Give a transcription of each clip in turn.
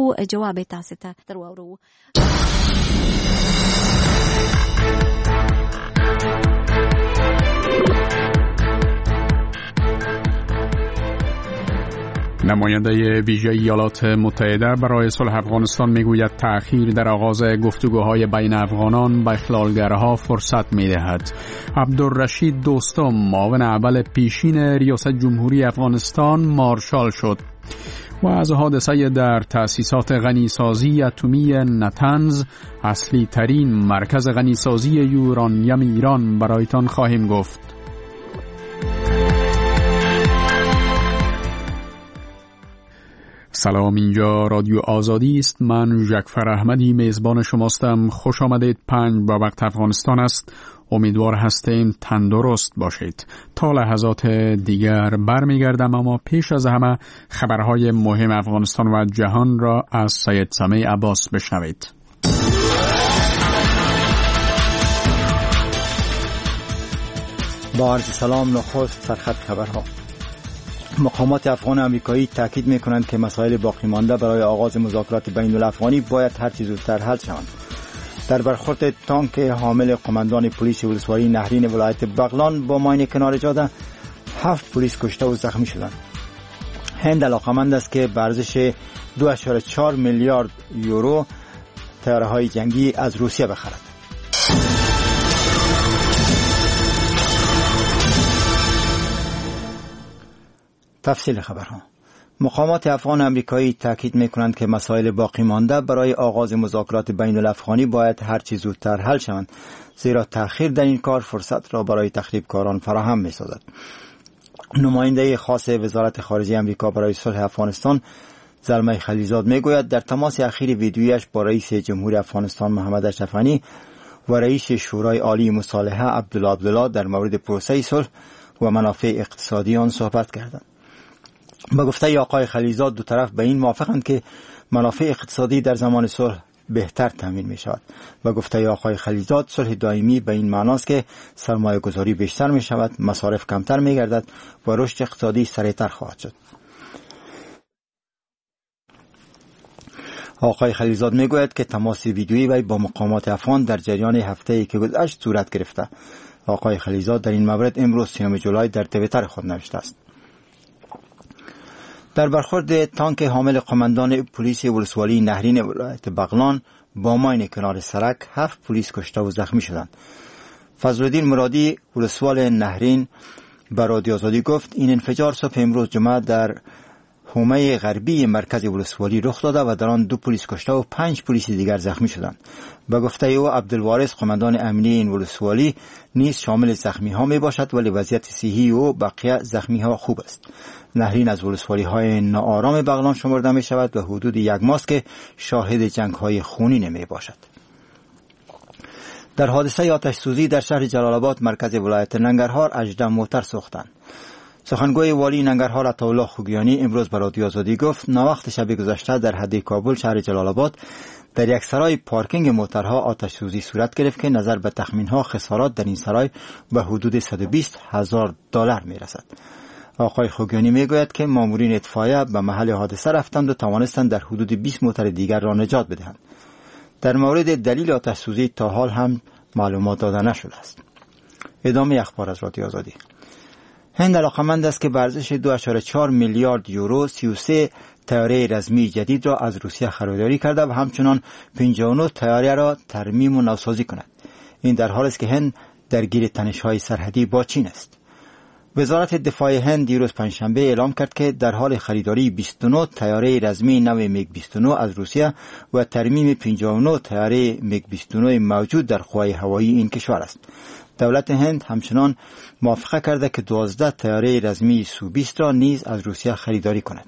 خو جواب تاسو ته درورو. نماینده ویژه ایالات متحده برای صلح افغانستان میگوید تأخیر در آغاز گفتگوهای بین افغانان به اخلالگرها فرصت میدهد. عبدالرشید دوستم معاون اول پیشین ریاست جمهوری افغانستان مارشال شد. و از حادثه در تأسیسات غنیسازی اتمی نتنز، اصلی ترین مرکز غنیسازی یورانیم ایران، برایتان خواهیم گفت. سلام، اینجا رادیو آزادی است. من ژکفر احمدی میزبان شماستم. خوش آمدید. 5 با وقت افغانستان است. امیدوار هستیم تندرست باشید. تا لحظات دیگر برمیگردم، اما پیش از همه خبرهای مهم افغانستان و جهان را از سید سمیع عباس بشنوید. با عرض سلام، نخست سرخط خبرها. مقامات افغان امریکایی تاکید می‌کنند که مسائل باقی مانده برای آغاز مذاکرات بین الافغانی باید هر چه زودتر حل شوند. در برخورد تانک حامل قماندان پلیس ولسوالی نهرین ولایت بغلان با ماین کنار جاده 7 پلیس کشته و زخمی شدند. هند علاقمند است که به ارزش 2.4 میلیارد یورو طیاره‌های جنگی از روسیه بخرد. تفصیل خبرها. مقامات افغان امریکایی تاکید می‌کنند که مسائل باقی مانده برای آغاز مذاکرات بین الافغانی باید هر چه زودتر حل شوند، زیرا تأخیر در این کار فرصت را برای تخریبکاران فراهم می‌سازد. نماینده خاص وزارت خارجه امریکا برای صلح افغانستان زلمه خلیزاد میگوید در تماس اخیر ویدیویش با رئیس جمهوری افغانستان محمد اشرف غنی و رئیس شورای عالی مصالحه عبدالله در مورد پروسه صلح و منافع اقتصادی آن صحبت کردند. با گفته آقای خلیزاد دو طرف به این موافقند که منافع اقتصادی در زمان صلح بهتر تامین می شود. با گفته آقای خلیزاد صلح دائمی به این معناست که سرمایه گذاری بیشتر می شود، مصارف کمتر می گردد و رشد اقتصادی سریعتر خواهد شد. آقای خلیزاد می گوید که تماس ویدیویی وی با مقامات افغان در جریان هفته‌ای که گذشت صورت گرفته. آقای خلیزاد در این مورد امروز 3 جولای در توییتر خود نوشته است: در برخورد تانک حامل قماندان پلیس ولسوالی نهرین ولایت بغلان با ماین کنار سرک 7 پلیس کشته و زخمی شدند. فضلالدین مرادی ولسوال نهرین به رادیو آزادی گفت این انفجار صبح امروز جمعه در حومه غربی مرکز ولسوالی رخ داده و در آن 2 پلیس کشته و 5 پلیس دیگر زخمی شدند. به گفته او عبدالوارث قماندان امنی این ولسوالی نیز شامل زخمی ها می باشد، ولی وضعیت صحی او بقیه زخمی ها خوب است. نهرین از ولسوالی های ناآرام بغلان شمرده می شود و حدود 1 ماه است که شاهد جنگ های خونین می باشد. در حادثه آتش سوزی در شهر جلال آباد مرکز ولایت ننگرهار 18 موتر سوختند. سخنگوی والی ننگرهار عطاالله خوگیانی امروز به رادیو آزادی گفت ناوقت شب گذشته در حد کابل شهر جلال آباد در یک سرای پارکینگ موترها آتش سوزی صورت گرفت که نظر به تخمین‌ها خسارات در این سرای به حدود $120,000 میرسد. آقای خوگیانی میگوید که مامورین اطفائیه به محل حادثه رفتند و توانستند در حدود 20 موتر دیگر را نجات بدهند. در مورد دلیل آتش سوزی تا حال هم معلومات داده نشده است. ادامه اخبار از رادیو آزادی. هند علاقمند است که به ارزش 2.4 میلیارد یورو 33 طیاره رزمی جدید را از روسیه خریداری کرده و همچنان 59 طیاره را ترمیم و نوسازی کند. این در حالی است که هند درگیر تنش‌های سرحدی با چین است. وزارت دفاع هند دیروز پنجشنبه اعلام کرد که در حال خریداری 29 طیاره رزمی نو میگ 29 از روسیه و ترمیم 59 طیاره میگ 29 موجود در قوای هوایی این کشور است. دولت هند همچنان موافقه کرده که 12 طیاره رزمی سو-20 را نیز از روسیه خریداری کند.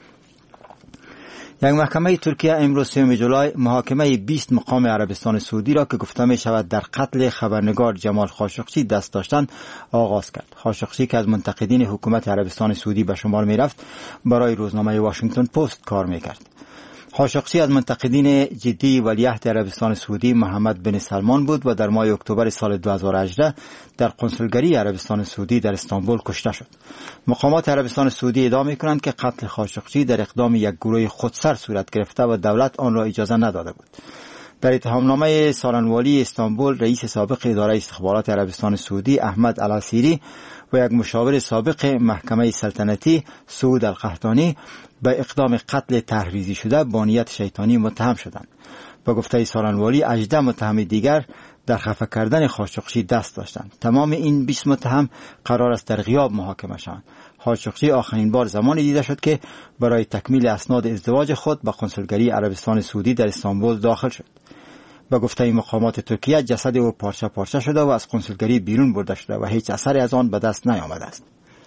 یک محکمه ترکیه امروز 3 جولای محاکمه 20 مقام عربستان سعودی را که گفته می شود در قتل خبرنگار جمال خاشقچی دست داشتند آغاز کرد. خاشقچی که از منتقدین حکومت عربستان سعودی به شمار می رفت برای روزنامه واشنگتن پست کار می کرد. خاشقچی از منتقدین جدی ولیعهد عربستان سعودی محمد بن سلمان بود و در ماه اکتبر سال 2018 در قنصلگری عربستان سعودی در استانبول کشته شد. مقامات عربستان سعودی ادعا می‌کنند که قتل خاشقچی در اقدام یک گروه خودسر صورت گرفته و دولت آن را اجازه نداده بود. در اتهامنامه سالنوالی استانبول، رئیس سابق اداره استخبارات عربستان سعودی احمد العسیری و یک مشاور سابق محکمه سلطنتی سعود القحطانی به اقدام قتل تحریزی شده با نیت شیطانی متهم شدند. با گفته سالنوالی 18 متهم دیگر در خفه کردن خاشقچی دست داشتند. تمام این 20 متهم قرار است در غیاب محاکمه شوند. خاشقچی آخرین بار زمانی دیده شد که برای تکمیل اسناد ازدواج خود به قنصلگری عربستان سعودی در استانبول داخل شد. با گفته مقامات ترکیه جسد او پارچه پارچه شده و از قنصلگری بیرون برده شده و هیچ اثری از آن به دست نیامده است.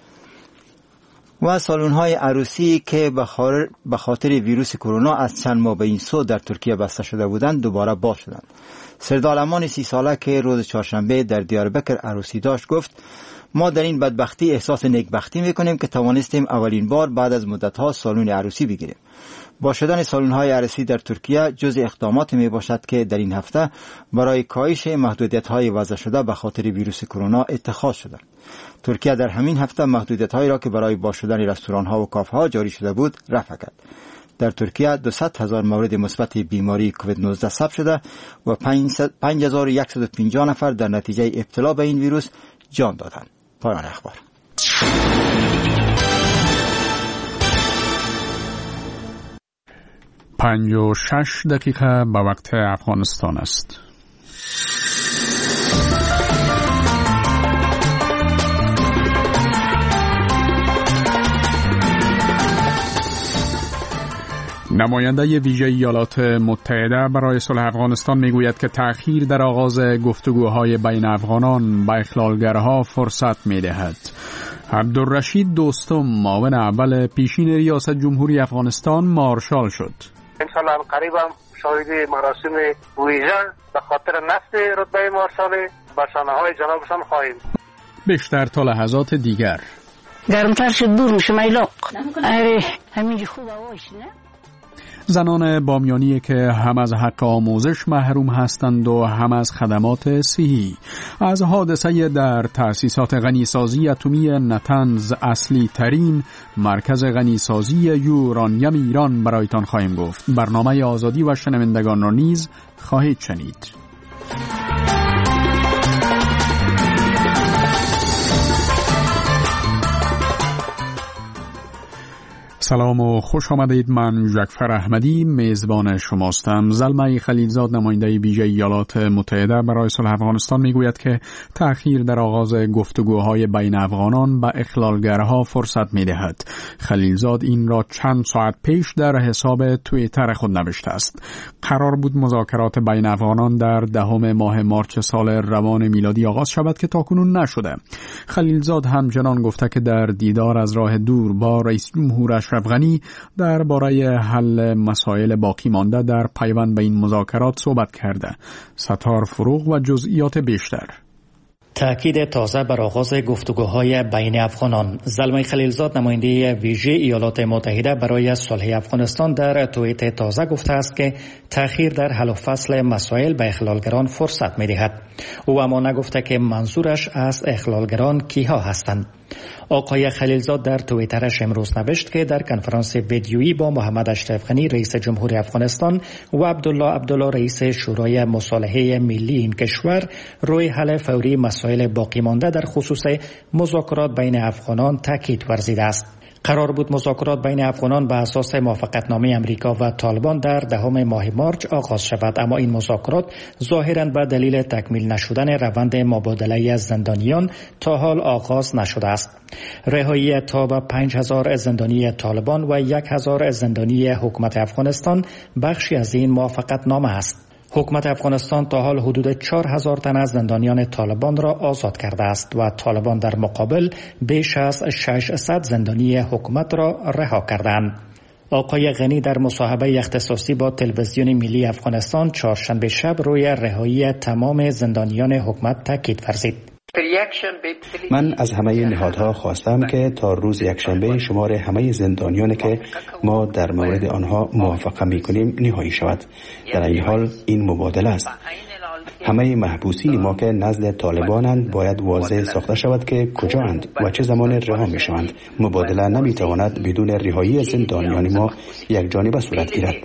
و سالن‌های عروسی که به خاطر ویروس کرونا از چند ماه به این سو در ترکیه بسته شده بودند دوباره باز شدند. سردارالمان 30 ساله که روز چهارشنبه در دیاربکر عروسی داشت گفت: ما در این بدبختی احساس نیکبختی میکنیم که توانستیم اولین بار بعد از مدت‌ها سالن عروسی بگیریم. با شدن سالن‌های عروسی در ترکیه جز اقدامات می باشد که در این هفته برای کاهش محدودیت‌های وضع شده به خاطر ویروس کرونا اتخاذ شده. ترکیه در همین هفته محدودیت‌هایی را که برای باز شدن رستوران‌ها و کافه‌ها جاری شده بود رفع کرد. در ترکیه 200,000 مورد مثبت بیماری کووید 19 ثبت شده و 5150 نفر در نتیجه ابتلا به این ویروس جان دادند. پایان اخبار. 5:06 به وقت افغانستان است. نماینده ویژه ایالات متحده برای صلح افغانستان میگوید که تأخیر در آغاز گفتگوهای بین افغانان به اخلالگرها فرصت میدهد. عبدالرشید دوستم معاون اول پیشین ریاست جمهوری افغانستان مارشال شد. انشالله قریب هم شاهد مراسم ویژه به خاطر نصب رتبه مارشال به شانه‌های جنابشان خواهیم. بیشتر تا لحظات دیگر. گرمتر شد دور میشه میلاق. اره همینجی خوب هواش نه؟ زنان بامیانی که هم از حق آموزش محروم هستند و هم از خدمات صحی. از حادثه در تأسیسات غنیسازی اتمی نتنز اصلی ترین مرکز غنیسازی یورانیم ایران برایتان خواهیم گفت. برنامه آزادی و شنوندگان را نیز خواهید شنید. سلام و خوش آمدید. من جعفر احمدی میزبان شماستم. زلمه خلیلزاد نماینده ویژه ایالات متحده برای صلح افغانستان میگوید که تأخیر در آغاز گفتگوهای بین افغانان به اخلالگرها فرصت میدهد. خلیلزاد این را چند ساعت پیش در حساب توییتر خود نوشته است. قرار بود مذاکرات بین افغانان در 10 ماه مارس سال روان میلادی آغاز شود که تاکنون نشده. خلیلزاد همچنان گفته که در دیدار از راه دور با رئیس جمهور اشرف غنی درباره حل مسائل باقی مانده در پیوند به این مذاکرات صحبت کرده. ستار فروغ و جزئیات بیشتر. تأکید تازه بر آغاز گفتگوهای بین افغانان. زلمه خلیلزاد نماینده ویژه ایالات متحده برای صلح افغانستان در توییت تازه گفته است که تأخیر در حل و فصل مسائل به اخلالگران فرصت می‌دهد. او اما نگفته که منظورش از اخلالگران کیها هستند. آقای خلیلزاد در توییترش امروز نوشت که در کنفرانس ویدیویی با محمد اشرف غنی رئیس جمهوری افغانستان و عبدالله رئیس شورای مصالحه ملی این کشور روی حل فوری مسائل باقی مانده در خصوص مذاکرات بین افغانان تاکید ورزیده است. قرار بود مذاکرات بین افغانان به اساس موافقتنامه امریکا و طالبان در 10 ماه مارس آغاز شود، اما این مذاکرات ظاهراً به دلیل تکمیل نشدن روند مبادله زندانیان تا حال آغاز نشده است. رهایی تا به 5000 زندانی طالبان و 1000 زندانی حکومت افغانستان بخشی از این موافقتنامه است. حکومت افغانستان تا حال حدود 4000 تن از زندانیان طالبان را آزاد کرده است و طالبان در مقابل بیش از 600 زندانی حکومت را رها کردند. آقای غنی در مصاحبه اختصاصی با تلویزیون ملی افغانستان چهارشنبه شب روی رهایی تمام زندانیان حکومت تاکید ورزید. من از همه نهادها خواستم که تا روز یکشنبه شمار همه زندانیانی که ما در مورد آنها موافقه می‌کنیم نهایی شود. در این حال این مبادله است. همه محبوسین ما که نزد طالبانند باید واضح ساخته شود که کجااند و چه زمان رها می‌شوند. مبادله نمی‌تواند بدون رهایی زندانیان ما یک جانبه صورت گیرد.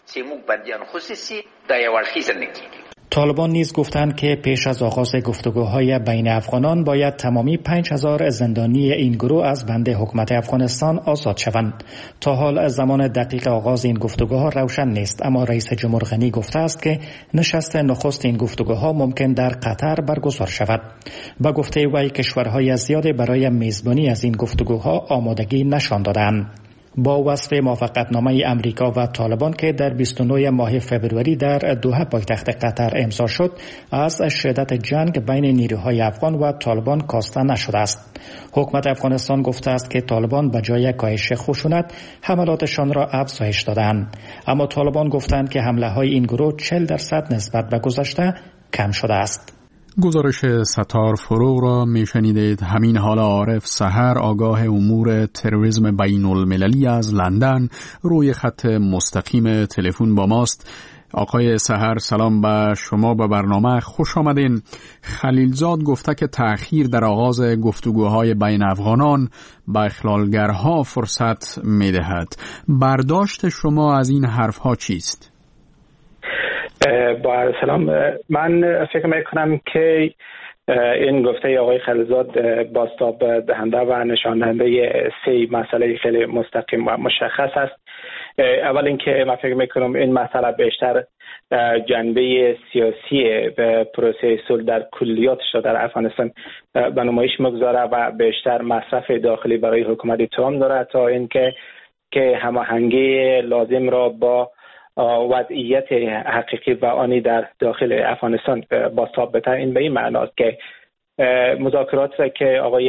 طالبان نیز گفتند که پیش از آغاز گفتگوهای بین افغانان باید تمامی 5000 زندانی این گروه از بند حکومت افغانستان آزاد شوند. تا حال زمان دقیق آغاز این گفتگوها روشن نیست، اما رئیس جمهور غنی گفته است که نشست نخست این گفتگوها ممکن در قطر برگزار شود. با گفته وی کشورهای زیادی برای میزبانی از این گفتگوها آمادگی نشان دادند. با وصف موافقتنامه امریکا و طالبان که در 29 ماه فبروری در دوحه پایتخت قطر امضا شد، از شدت جنگ بین نیروهای افغان و طالبان کاسته نشده است. حکومت افغانستان گفته است که طالبان به جای کاهش خشونت حملاتشان را افزایش دادند، اما طالبان گفتند که حمله های این گروه 40% نسبت به گذشته کم شده است. گزارش ستار فروغ را میشنیدید. همین حال عارف سحر، آگاه امور تروریسم بین المللی از لندن، روی خط مستقیم تلفن با ماست. آقای سحر، سلام به شما، به برنامه خوش آمدین. خلیلزاد گفته که تأخیر در آغاز گفتگوهای بین افغانان به اخلالگرها فرصت میدهد. برداشت شما از این حرفها چیست؟ با سلام، من فکر میکنم که این گفته آقای خلیلزاد بازتاب دهنده و نشان دهنده سه مسئله خیلی مستقیم و مشخص است. اول اینکه من فکر میکنم این مسئله بیشتر جنبه سیاسی به پروسه صلح در کلیاتش در افغانستان به نمایش میگذاره و بیشتر مصرف داخلی برای حکومت ترامپ داره تا اینکه هماهنگی لازم را با وضعیت حقیقی و آنی در داخل افغانستان بازتاب بده. این به این معناست که مذاکرات را که آقای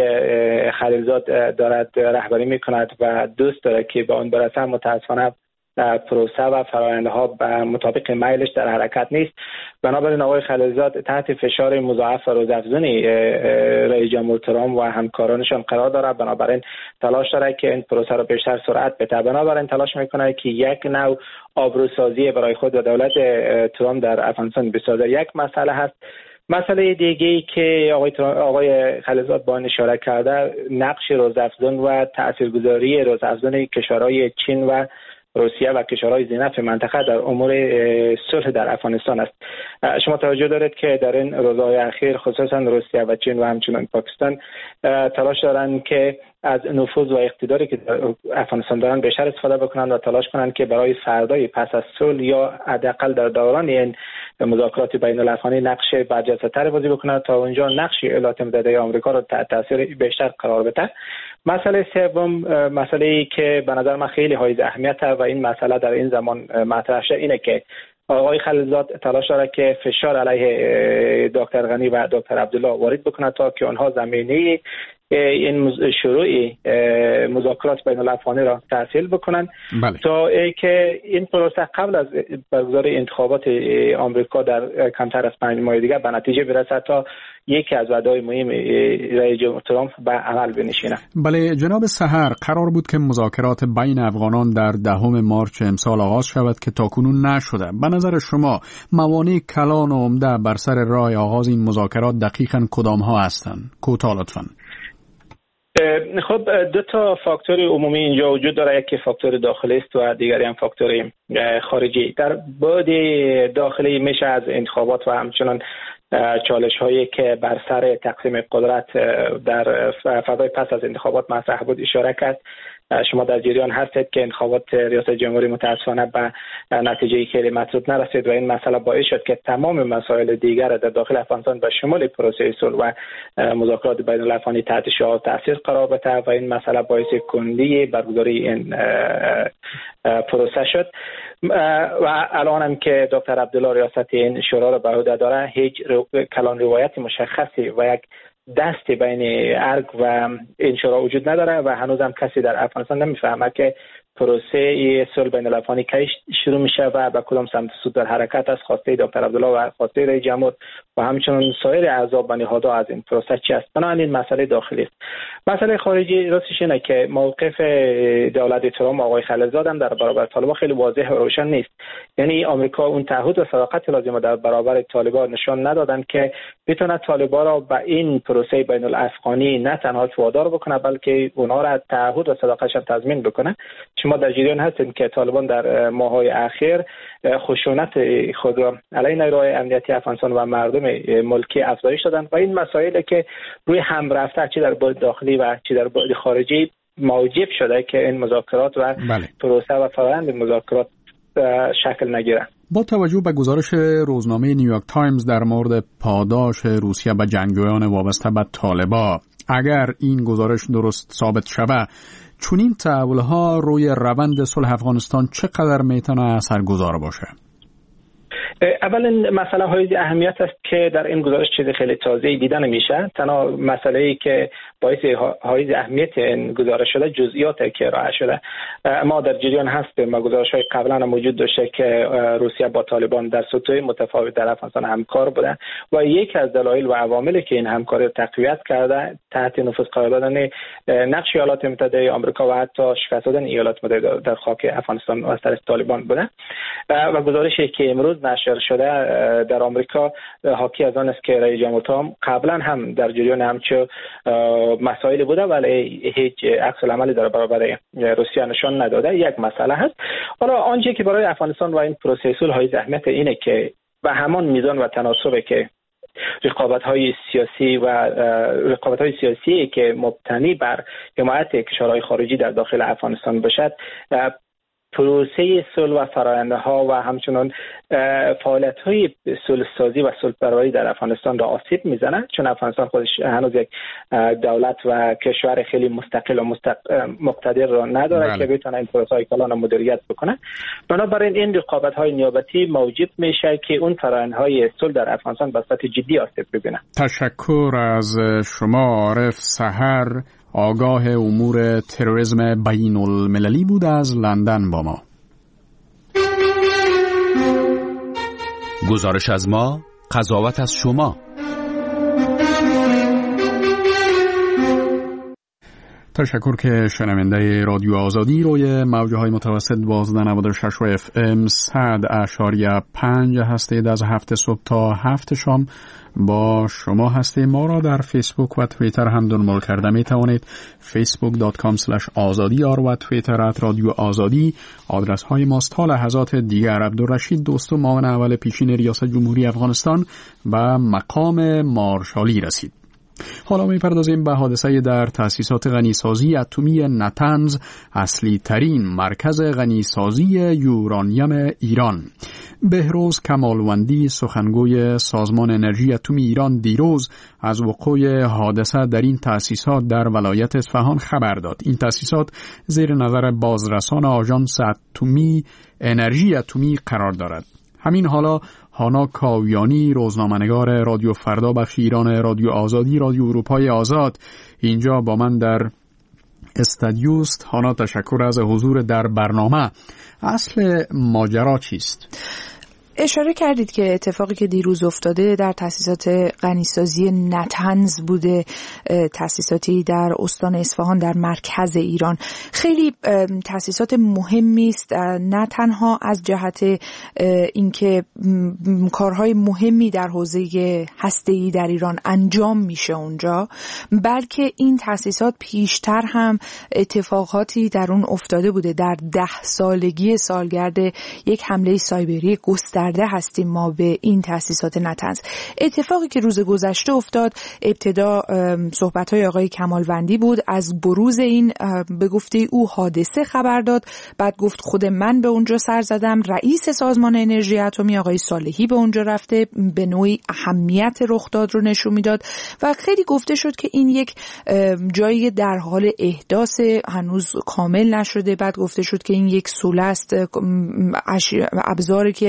خلیلزاد دارد رهبری میکند و دوست داره که به آن برسه، متاسفانه پروسه و فرآیندها به مطابق میلش در حرکت نیست. بنابراین آقای خلیلزاد تحت فشار مضاعف و روزافزونی رئیس جمهور ترامپ و همکارانشان قرار دارد. بنابراین تلاش داره که این پروسه را بیشتر سرعت بده. بنابراین تلاش میکنه که یک نوع آبروسازی برای خود و دولت ترامپ در افغانستان بسازه. یک مسئله هست. مسئله دیگه‌ای که آقای خلیلزاد با آن اشاره کرده، نقش روزافزون و تاثیرگذاری روزافزون کشورهای چین و روسیه و کشورهای ذی‌نفع منطقه در امور صلح در افغانستان است. شما توجه دارید که در این روزهای اخیر خصوصا روسیه و چین و همچنین پاکستان تلاش دارند که از نفوذ و اقتداری که در افغانستان دارن بیشتر استفاده بکنند و تلاش کنند که برای فردای پس از صلح یا حداقل در دوران این مذاکرات بین الافغانی نقش برجسته‌تر بازی بکنند تا اونجا نقش ایالات متحده آمریکا را تحت تاثیر بیشتر قرار بده. مسئله سوم، مسئله‌ای که به نظر من خیلی حائز اهمیت و این مسئله در این زمان مطرح شده، اینه که آقای خلیلزاد تلاش داره که فشار علیه دکتر غنی و دکتر عبدالله وارد بکنه تا که آنها زمینه این شروع مذاکرات بین الافغانی را تسهیل بکنند. بله. تا که این پروسه قبل از برگزاری انتخابات آمریکا در کمتر از 5 ماه دیگر به نتیجه برسد تا یکی از وعده‌های مهم رئیس جمهور ترامپ به عمل بنشیند. بله جناب سحر، قرار بود که مذاکرات بین افغانان در 10 مارس امسال آغاز شود که تاکنون نشده. به نظر شما موانع کلان و عمده بر سر راه آغاز این مذاکرات دقیقاً کدام ها هستند؟ کوتاه لطفاً. خب دو تا فاکتور عمومی اینجا وجود داره، یکی فاکتور داخلی است و دیگری هم فاکتور خارجی. در بعد داخلی میشه از انتخابات و همچنان چالش هایی که بر سر تقسیم قدرت در فضای پس از انتخابات مطرح بود اشاره کرد. شما در جریان هستید که انتخابات ریاست جمهوری متاسفانه به نتیجه خیلی مطلوب نرسید و این مسئله باعث شد که تمام مسائل دیگر در داخل افغانستان به شمول پروسه صلح و مذاکرات بین الافغانی تحت شعاع تاثیر قرار بده و این مسئله باعث کندی برگزاری این پروسه شد. و الان هم که دکتر عبدالله ریاست این شورا را به عهده داره، هیچ کلان روایت مشخصی و یک دست بین ارگ و این شورا وجود نداره و هنوز هم کسی در افغانستان نمیفهمه که پروسه صلح بین الافغانی کی شروع میشه و به کدام سمت سود در حرکت است. خواسته دکتر عبدالله و خواسته رئیس جمهور و همچنین سایر اعضا و نهادها از این پروسه چی است. بنابراین مسئله داخلی است. مسئله خارجی راستش اینه که موقف دولت ترامپ آقای خلیلزاد هم در برابر طالبان خیلی واضح و روشن نیست. یعنی آمریکا اون تعهد و صداقت لازم در برابر طالبان نشان ندادن که بتونه طالبان را به این پروسه بین الافغانی نه تنها وادار بکنه بلکه اونها را تعهد و صداقتش تضمین بکنه. شما در جریان هستین که طالبان در ماه‌های اخیر خشونت خود را علیه نیروهای امنیتی افغانستان و مردم ملکی افزایش دادن و این مسائلی که روی هم رفته چه در بعد داخلی و چه در بعد خارجی موجب شده که این مذاکرات و پروسه و فرآیند مذاکرات شکل نگیرن. با توجه به گزارش روزنامه نیویورک تایمز در مورد پاداش روسیه به جنگجویان وابسته به طالبان، اگر این گزارش درست ثابت شود، چنین تحول‌ها روی روند صلح افغانستان چقدر میتونه اثرگذار باشه؟ اولا مسئله های اهمیت است که در این گزارش چیز خیلی تازه‌ای دیده نمیشه. تنها مسئله‌ای که باعث حائز اهمیت این گزارش شده جزئیاتی که ارائه شده. ما در جریان هستیم و گزارش‌های قبلا هم موجود داشته که روسیه با طالبان در سطوح متفاوت در افغانستان همکار بوده و یکی از دلایل و عواملی که این همکاری تقویت کرده تحت نفوذ قرار دادن نقش ایالات متحده آمریکا و حتی شکست دادن ایالات متحده در خاک افغانستان از طرف طالبان بوده. و گزارشی که امروز نشر شده در آمریکا حاکی از آن است که رئیس جمهور ترامپ قبلا هم در جریان همچو مسائل بوده ولی هیچ عکس العملی در برابر روسیه نشان نداده. یک مسئله هست. حالا آنچه که برای افغانستان و این پروسه صلح های اهمیت اینه که به همان میزان و تناسبی که رقابت‌های سیاسی که مبتنی بر حمایت کشورهای خارجی در داخل افغانستان باشد، پروسه صلح و فرآیندها و همچنین فعالیت‌های صلح‌سازی و صلح‌پروری در افغانستان را آسیب می‌زنند، چون افغانستان خودش هنوز یک دولت و کشور خیلی مستقل و مقتدر را نداره که بتونه این پروسه‌های کلان را مدیریت بکنه. بنابراین این رقابت‌های نیابتی موجب میشه که اون فرآیندهای صلح در افغانستان به صورت جدی آسیب ببینه. تشکر از شما عارف سحر، آگاه امور تروریسم بین المللی بود از لندن با ما. گزارش از ما، قضاوت از شما. تشکر که شنونده رادیو آزادی روی موج‌های متوسط 1296 و FM 100.5 هستید. از 7 صبح تا 7 شام با شما هستیم. ما را در فیسبوک و توییتر هم دنبال کرده می توانید. facebook.com/azadiyar و توییتر @رادیو آزادی آدرس های ماست. تا لحظات دیگر عبدالرشید دوستو معاون اول پیشین ریاست جمهوری افغانستان به مقام مارشالی رسید. حالا می‌پردازیم به حادثه در تأسیسات غنیسازی اتمی نتنز، اصلی ترین مرکز غنیسازی یورانیم ایران. بهروز کمالوندی، سخنگوی سازمان انرژی اتمی ایران، دیروز از وقوع حادثه در این تأسیسات در ولایت اصفهان خبر داد. این تأسیسات زیر نظر بازرسان آژانس اتمی انرژی اتمی قرار دارد. همین حالا هانا کاویانی، روزنامه‌نگار رادیو فردا بخش ایران رادیو آزادی، رادیو اروپای آزاد، اینجا با من در استودیوست. هانا، تشکر از حضور در برنامه. اصل ماجرا چیست؟ اشاره کردید که اتفاقی که دیروز افتاده در تأسیسات غنیسازی نتنز بوده، تأسیساتی در استان اصفهان در مرکز ایران. خیلی تأسیسات مهمی است، نه تنها از جهت اینکه کارهای مهمی در حوزه هسته‌ای در ایران انجام میشه اونجا، بلکه این تأسیسات پیشتر هم اتفاقاتی در اون افتاده بوده. در 10 سالگی سالگرد یک حمله سایبری گسترده هستیم ما به این تأسیسات نتنز. اتفاقی که روز گذشته افتاد، ابتدا صحبت‌های آقای کمالوندی بود، از بروز این به گفته او حادثه خبر داد، بعد گفت خود من به اونجا سر زدم، رئیس سازمان انرژی اتمی آقای صالحی به اونجا رفته، به نوعی اهمیت رخداد رو نشون میداد و خیلی گفته شد که این یک جایی در حال احداث، هنوز کامل نشده. بعد گفته شد که این یک سوله است، ابزاری که دیگه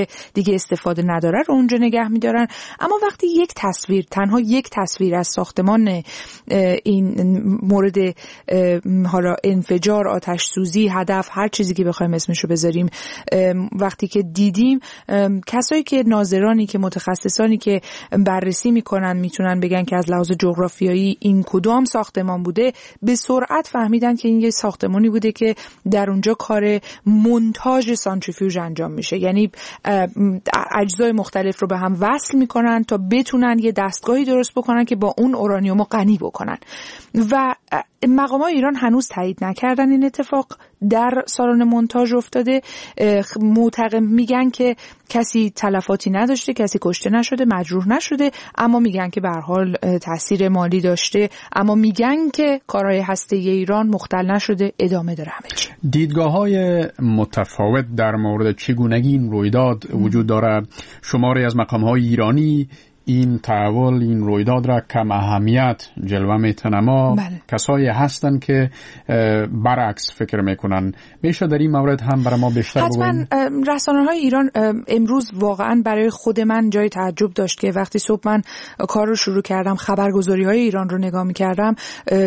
دیگه استفاده نداره رو اونجا نگه می‌دارن. اما وقتی تنها یک تصویر از ساختمان این مورد حالا انفجار، آتش سوزی، هدف، هر چیزی که بخوایم اسمشو بذاریم، وقتی که دیدیم، کسایی که ناظرانی که متخصصانی که بررسی میکنن میتونن بگن که از لحاظ جغرافیایی این کدام ساختمان بوده، به سرعت فهمیدن که این یه ساختمانی بوده که در اونجا کار مونتاژ سانتریفیوژ انجام میشه. یعنی اجزای مختلف رو به هم وصل میکنن تا بتونن یه دستگاهی درست بکنن که با اون اورانیوم رو غنی بکنن. و مقامات ایران هنوز تایید نکردن این اتفاق در سالن مونتاژ افتاده. معتقد میگن که کسی تلفاتی نداشته، کسی کشته نشده، مجروح نشده، اما میگن که به هر حال تاثیر مالی داشته، اما میگن که کارهای هسته‌ای ایران مختل نشده، ادامه داره همه چی. دیدگاه‌های متفاوت در مورد چگونگی این رویداد وجود داره. شماری از مقام‌های ایرانی این تحول، این رویداد را کم اهمیت جلوه میتونه، اما کسایی هستن که برعکس فکر میکنن. میشه در این مورد هم برای ما بیشتر بگوین؟ حتما. رسانه‌های ایران امروز واقعا برای خود من جای تعجب داشت که وقتی صبح من کار رو شروع کردم، خبرگزاری‌های ایران رو نگاه میکردم،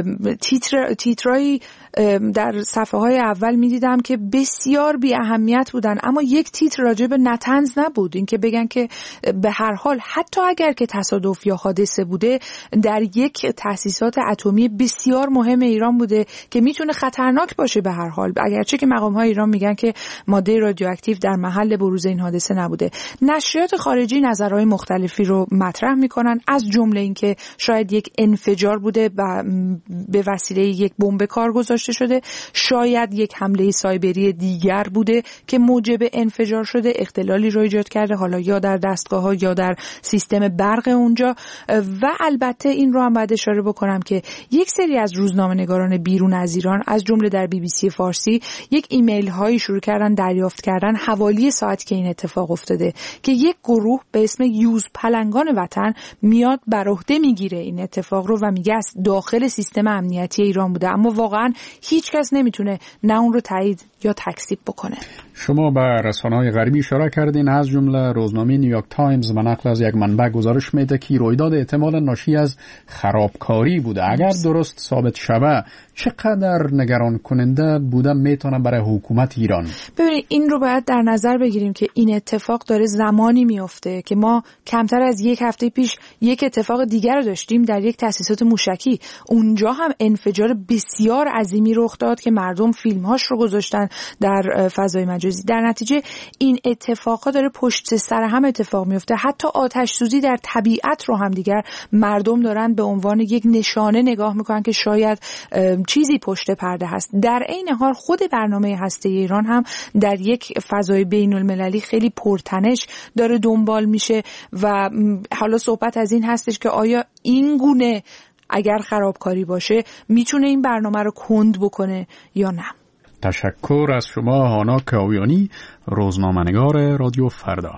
تیترایی در صفحه های اول میدیدم که بسیار بی اهمیت بودن، اما یک تیتر راجع به نتنز نبود. این که بگن که به هر حال حتی اگر که تصادف یا حادثه بوده، در یک تأسیسات اتمی بسیار مهم ایران بوده که میتونه خطرناک باشه به هر حال، اگرچه که مقام‌های ایران میگن که ماده رادیواکتیو در محل بروز این حادثه نبوده. نشریات خارجی نظرهای مختلفی رو مطرح میکنن، از جمله این که شاید یک انفجار بوده و به وسیله یک بمب کار گذاشته شده، شاید یک حمله سایبری دیگر بوده که موجب انفجار شده، اختلالی رو ایجاد کرده، حالا یا در دستگاه‌ها یا در سیستم برق اونجا. و البته این رو هم باید اشاره بکنم که یک سری از روزنامه‌نگاران بیرون از ایران، از جمله در BBC فارسی، یک ایمیل هایی شروع کردن دریافت کردن حوالی ساعتی که این اتفاق افتاده که یک گروه به اسم یوز پلنگان وطن میاد بر عهده میگیره این اتفاق رو و میگه از داخل سیستم امنیتی ایران بوده، اما واقعا هیچ کس نمیتونه نه اون رو تایید یا تکذیب بکنه. شما به رسانه‌های غربی اشاره کردین، از جمله روزنامه نیویورک تایمز به نقل از یک منبع گزارش میده که رویداد احتمالاً ناشی از خرابکاری بوده. اگر درست ثابت شود چقدر نگران کننده بوده میتونه برای حکومت ایران؟ ببینید این رو باید در نظر بگیریم که این اتفاق داره زمانی میفته که ما کمتر از یک هفته پیش یک اتفاق دیگر رو داشتیم در یک تأسیسات موشکی. اونجا هم انفجار بسیار عظیمی رخ داد که مردم فیلم‌هاش رو گذاشتن در فضای مجازی. در نتیجه این اتفاقا داره پشت سر هم اتفاق میفته. حتی آتش سوزی در طبیعت رو هم دیگر مردم دارن به عنوان یک نشانه نگاه میکنن که شاید چیزی پشت پرده هست. در عین حال خود برنامه هسته ایران هم در یک فضای بین المللی خیلی پرتنش داره دنبال میشه و حالا صحبت از این هستش که آیا این گونه اگر خرابکاری باشه میتونه این برنامه رو کند بکنه یا نه. تشکر از شما هانا کاویانی، روزنامه‌نگار رادیو فردا.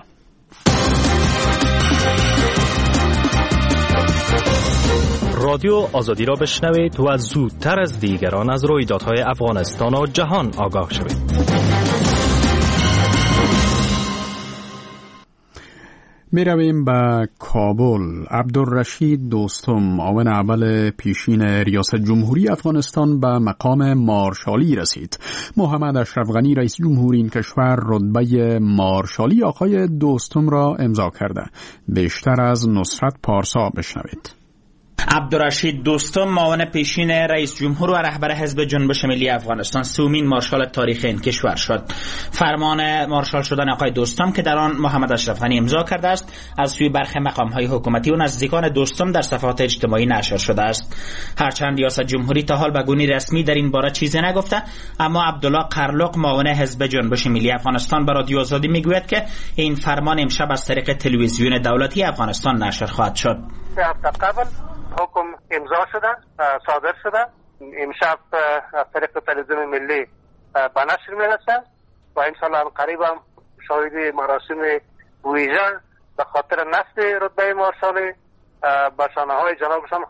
رادیو آزادی را بشنوید و زودتر از دیگران از رویدادهای افغانستان و جهان آگاه شوید. می رویم به کابل. عبدالرشید دوستم، معاون اول پیشین ریاست جمهوری افغانستان، به مقام مارشالی رسید. محمد اشرف غنی رئیس جمهوری این کشور رتبه مارشالی آقای دوستم را امضا کرده. بیشتر از نصرت پارسا بشنوید. عبدالرشید دوستم، معاون پیشین رئیس جمهور و رهبر حزب جنبش ملی افغانستان، سومین مارشال تاریخ این کشور شد. فرمان مارشال شدن آقای دوستم که در آن محمد اشرف غنی امضا کرده است، از سوی برخی مقام‌های حکومتی و نزدیکان دوستم در صفحات اجتماعی نشر شده است. هرچند ریاست جمهوری تا حال به گونه رسمی در این باره چیزی نگفته، اما عبدالله قرلق، معاون حزب جنبش ملی افغانستان، به رادیو آزادی میگوید که این فرمان امشب از طریق تلویزیون دولتی افغانستان نشر خواهد شد. حکم امضا شده، صادر شده، امشب از طریق تلویزیون ملی به نشر میرسه و انشاءالله قریب هم شاهد مراسم ویژه به خاطر نصب رتبه مارشالی به شانه‌های جنابشان خواهیم.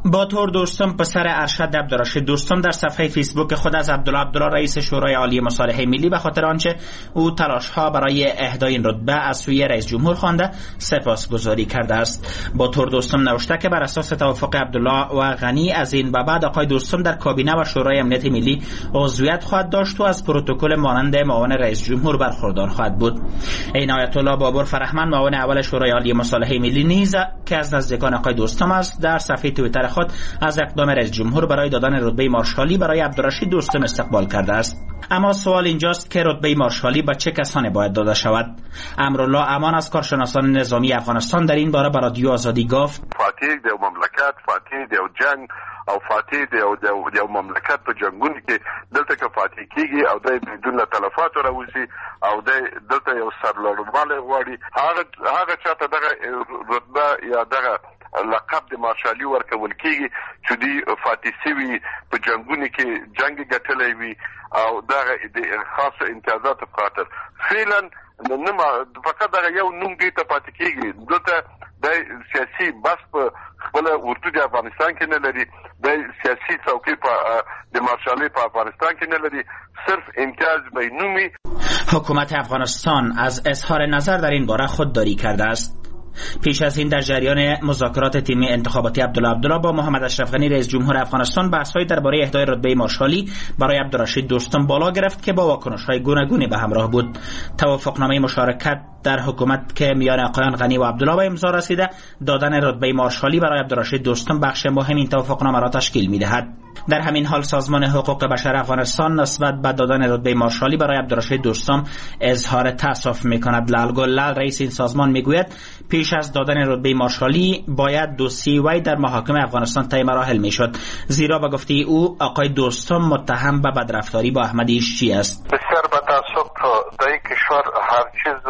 باتور دوستم پسر ارشد عبدالرشید دوستم در صفحه فیسبوک خود از عبدالله رئیس شورای عالی مصالحه ملی به خاطر آنچه او تلاش‌ها برای اهدای این رتبه از سوی رئیس جمهور خوانده سپاسگزاری کرده است. باتور دوستم نوشته که بر اساس توافق عبدالله و غنی از این به بعد آقای دوستم در کابینه و شورای امنیت ملی عضویت خواهد داشت و از پروتکل مانند معاون رئیس جمهور برخوردار خواهد بود. عنایت الله بابر فرهمند معاون اول شورای عالی مصالحه ملی نیز که از نزدیکان آقای دوستم است در صفحه توییتر خود از اقدام رئیس جمهور برای دادن رتبه مارشالی برای عبدالرشید دوستم استقبال کرده است. اما سوال اینجاست که رتبه مارشالی به چه کسانی باید داده شود؟ امرالله امان از کارشناسان نظامی افغانستان در این باره به رادیو آزادی گفت: فاتح د مملکت، فاتح د جنگ او فاتح د مملکت په جنگونو کې دلته کې فاتح کیږي او د بدون تلفات راوځي او د دلته یو سرلوړواله غواړي هغه چاته دغه رتبه یا دغه لقب د مارشالي ورکول کیږي چې دی فاتح سوي په جنگونو کې جنگ ګټلې وي او دغه د خاص امتیازات په خاطر فعلا نه فقط دغه یو نوم دی ته پاتې کیږي دلته د سیاسي بس په خپل ورته د افغانستان کې نه لري د سیاسي څوکۍ په د مارشالي په افغانستان کې نه لري صرف امتیاز به نومي. حکومت افغانستان از اظهار نظر در این باره خودداری کرده است. پیش از این در جریان مذاکرات تیمی انتخاباتی عبدالله با محمد اشرف غنی رئیس جمهور افغانستان بحث‌های درباره اهدای رتبه مارشالی برای عبدالرشید دوستم بالا گرفت که با واکنش‌های گوناگونی به همراه بود. توافقنامه مشارکت در حکومت که میان آقایان غنی و عبدالله به امضا رسیده دادن رتبه مارشالی برای عبدالرشید دوستم بخش مهم این توافقنامه را تشکیل می‌دهد. در همین حال سازمان حقوق بشر افغانستان نسبت به دادن رتبه مارشالی برای عبدالرشید دوستم اظهار تأسف می‌کند. لال گلال رئیس این سازمان میگوید پیش از دادن رتبه مارشالی باید دوسیه وی در محاکم افغانستان طی مراحل میشد، زیرا به گفته او آقای دوستم متهم به بدرفتاری با احمدی ایشچی است. بسیار با تأسف در این کشور هر چیز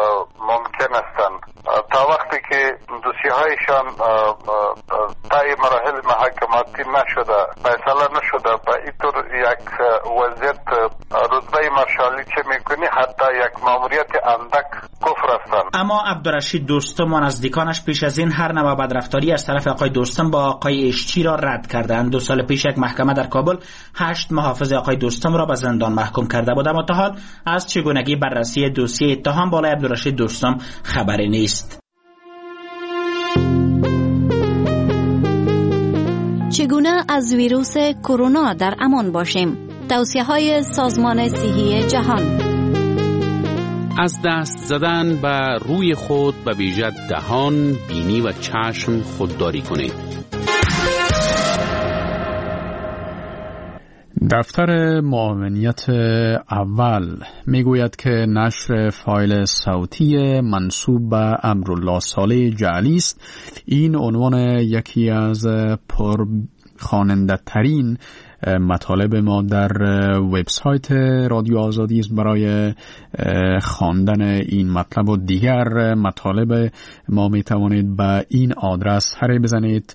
ممکن است تا وقتی که دوسیه هایشان طی مراحل محاکماتی نشده، فیصله نشده، به اینطور یک وضعیت رتبه مارشالی چه میکنی حتی یک ماموریت اندک کفر هستند. اما عبدالرشید دوستم و نزدیکانش پیش از این هر نوع بدرفتاری از طرف آقای دوستم با آقای ایشچی را رد کردند. 2 سال پیش یک محکمه در کابل 8 محافظ آقای دوستم را به زندان محکوم کرده بود، اما تا حال از چگونگی بررسی دوسیه اتهام بالای عبدالرشید دوستم خبری نیست. چگونه از ویروس کرونا در امان باشیم؟ توصیه‌های سازمان صحی جهان. از دست زدن به روی خود به ویژه دهان، بینی و چشم خودداری کنید. دفتر معاونیت اول میگوید که نشر فایل صوتی منسوب به امرالله صالح جعلی است. این عنوان یکی از پرخواننده ترین مطالب ما در وبسایت رادیو آزادی است. برای خواندن این مطلب و دیگر مطالب ما می توانید به این آدرس سر بزنید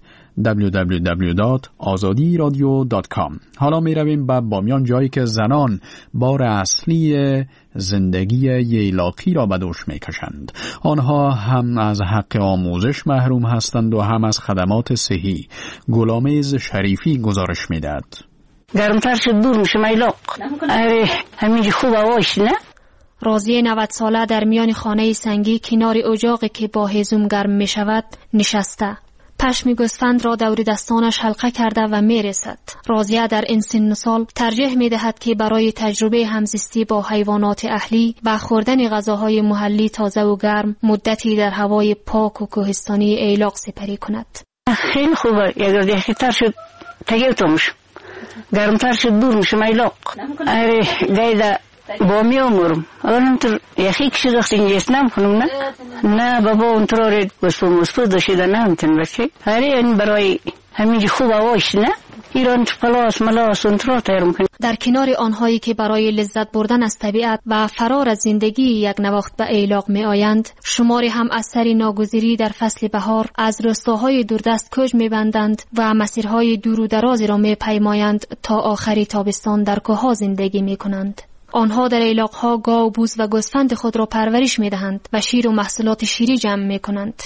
www.azadiradio.com. حالا می رویم به بامیان، جایی که زنان بار اصلی زندگی ییلاقی را به دوش می کشند. آنها هم از حق آموزش محروم هستند و هم از خدمات صحی. غلامیز شریفی گزارش می دهد. گرمتر شد دور میشه میلاق. اره همینجی خوب هواش نه؟ راضیه 90 ساله در میان خانه سنگی کنار اجاقی که با هیزم گرم می شود نشسته. پشم گوسفند را دور دستانش حلقه کرده و می رسد. راضیه در این سن سال ترجیح می دهد که برای تجربه همزیستی با حیوانات اهلی و خوردن غذاهای محلی تازه و گرم مدتی در هوای پاک و کوهستانی ایلاق سپری کند. خیلی خوبه. اگر دیگه شد تگیو تموش. گرمتر شد دور میشه میلاق. اره گایده با می امورم اولم تر یخی کشی دختی اینجاست نم کنم نه بابا اونطور وسپو داشته نم تن بچه اره این برای همینجی خوب هواش نه ایران پلاس ملاس اونطور تیرم کنم. در کنار آنهایی که برای لذت بردن از طبیعت و فرار از زندگی یک نواخت به ایلاق می آیند، شماری هم از سر ناگزیری در فصل بهار از روستاهای دوردست کوچ می بندند و مسیرهای دور و درازی را می پیمایند تا آخری تابستان در کوهها زندگی می کنند. آنها در ایلاق‌ها گاو، بوز و گوسفند خود را پرورش می‌دهند و شیر و محصولات شیری جمع می‌کنند.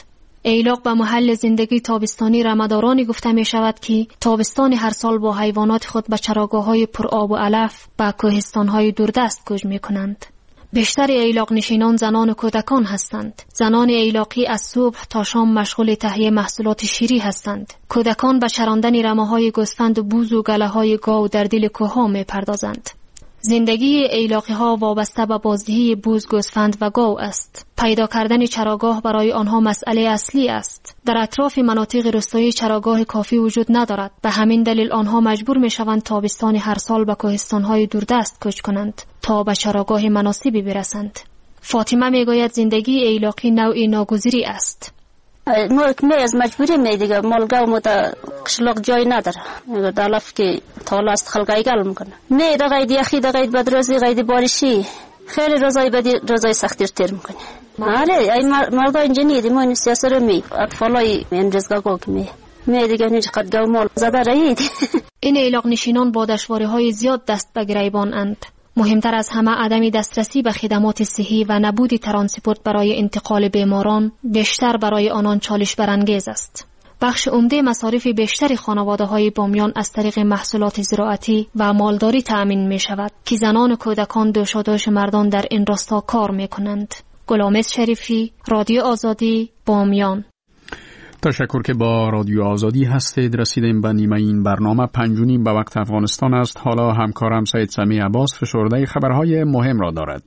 ایلاق به محل زندگی تابستانی رمه‌دارانی گفته می شود که تابستان هر سال با حیوانات خود به چراگاه‌های پرآب و علف و کوهستان‌های دوردست کوچ می‌کنند. بیشتر ایلاق نشینان زنان و کودکان هستند. زنان ایلاقی از صبح تا شام مشغول تهیه محصولات شیری هستند. کودکان به چراندن رمه‌های گوسفند و بوز و گله‌های گاو در دل کوه‌ها می‌پردازند. زندگی ایلاقی ها وابسته به بازدهی بوز، گوسفند و گاو است. پیدا کردن چراگاه برای آنها مسئله اصلی است. در اطراف مناطق روستایی چراگاه کافی وجود ندارد. به همین دلیل آنها مجبور می شوند تابستان هر سال به کوهستان‌های دوردست کوچ کنند تا به چراگاه مناسبی برسند. فاطمه می گوید زندگی ایلاقی نوعی ناگزیری است. ما از مجبوری می دیگه مالگا و قشلاق جای نداره. دالف که تالا است خلقای گل میکنه. می دا قید یخی دا قید بدروزی قید بارشی خیلی روزای بدی روزای سختیر تیر میکنه. آره ای مردا اینجا نیدی ما این سیاسه رو می اطفالای این رزگاه که می دیگه نیج قد گو مال زده رایدی. این ایلاق نشینان با دشواری‌های زیاد دست به گریبان اند. مهمتر از همه عدم دسترسی به خدمات صحی و نبود ترانسپورت برای انتقال بیماران بیشتر برای آنان چالش برانگیز است. بخش عمده مصارف بیشتر خانواده‌های بامیان از طریق محصولات زراعتی و مالداری تأمین می شود که زنان و کودکان دوشادوش مردان در این راستا کار می کنند. گلامز شریفی، رادیو آزادی، بامیان. تشکر که با رادیو آزادی هستید. رسیدیم به نیمه این برنامه. 5:30 به وقت افغانستان است. حالا همکارم سید سمی عباس فشرده خبرهای مهم را دارد.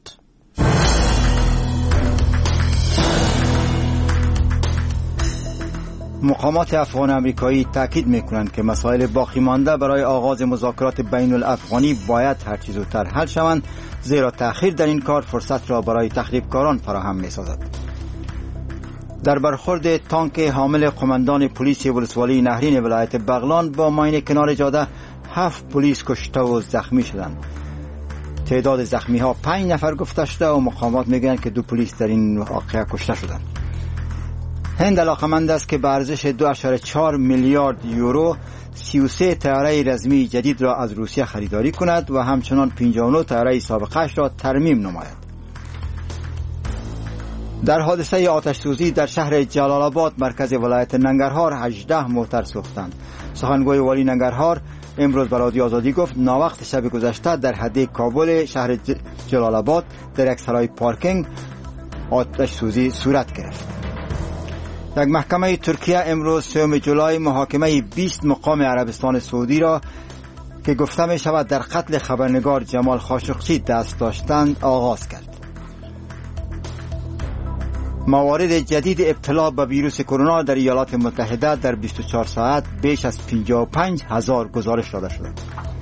مقامات افغان امریکایی تاکید می‌کنند که مسائل باقی مانده برای آغاز مذاکرات بین الافغانی باید هر چه زودتر حل شوند، زیرا تأخیر در این کار فرصت را برای تخریبکاران فراهم می‌سازد. در برخورد تانک حامل قماندان پلیس ولسوالی نهرین ولایت بغلان با ماین کنار جاده 7 پلیس کشته و زخمی شدند. تعداد زخمی ها 5 نفر گفته شده و مقامات میگویند که 2 پلیس در این واقعه کشته شدند. هند علاقمند است که به ارزش 2.4 میلیارد یورو 33 طیاره رزمی جدید را از روسیه خریداری کند و همچنان 59 طیاره سابقه‌اش را ترمیم نماید. در حادثه آتش سوزی در شهر جلال آباد مرکز ولایت ننگرهار 18 موتر سوختند. سخنگوی والی ننگرهار امروز به رادیو آزادی گفت ناوقت شب گذشته در حدیقه کابل شهر جلال آباد در یک سرای پارکینگ آتش سوزی صورت گرفت. یک محکمه ترکیه امروز 3 جولای محاکمه 20 مقام عربستان سعودی را که گفته می شود در قتل خبرنگار جمال خاشقچی دست داشتند آغاز کرد. موارد جدید ابتلا به ویروس کرونا در ایالات متحده در 24 ساعت بیش از 55,000 گزارش داده شده.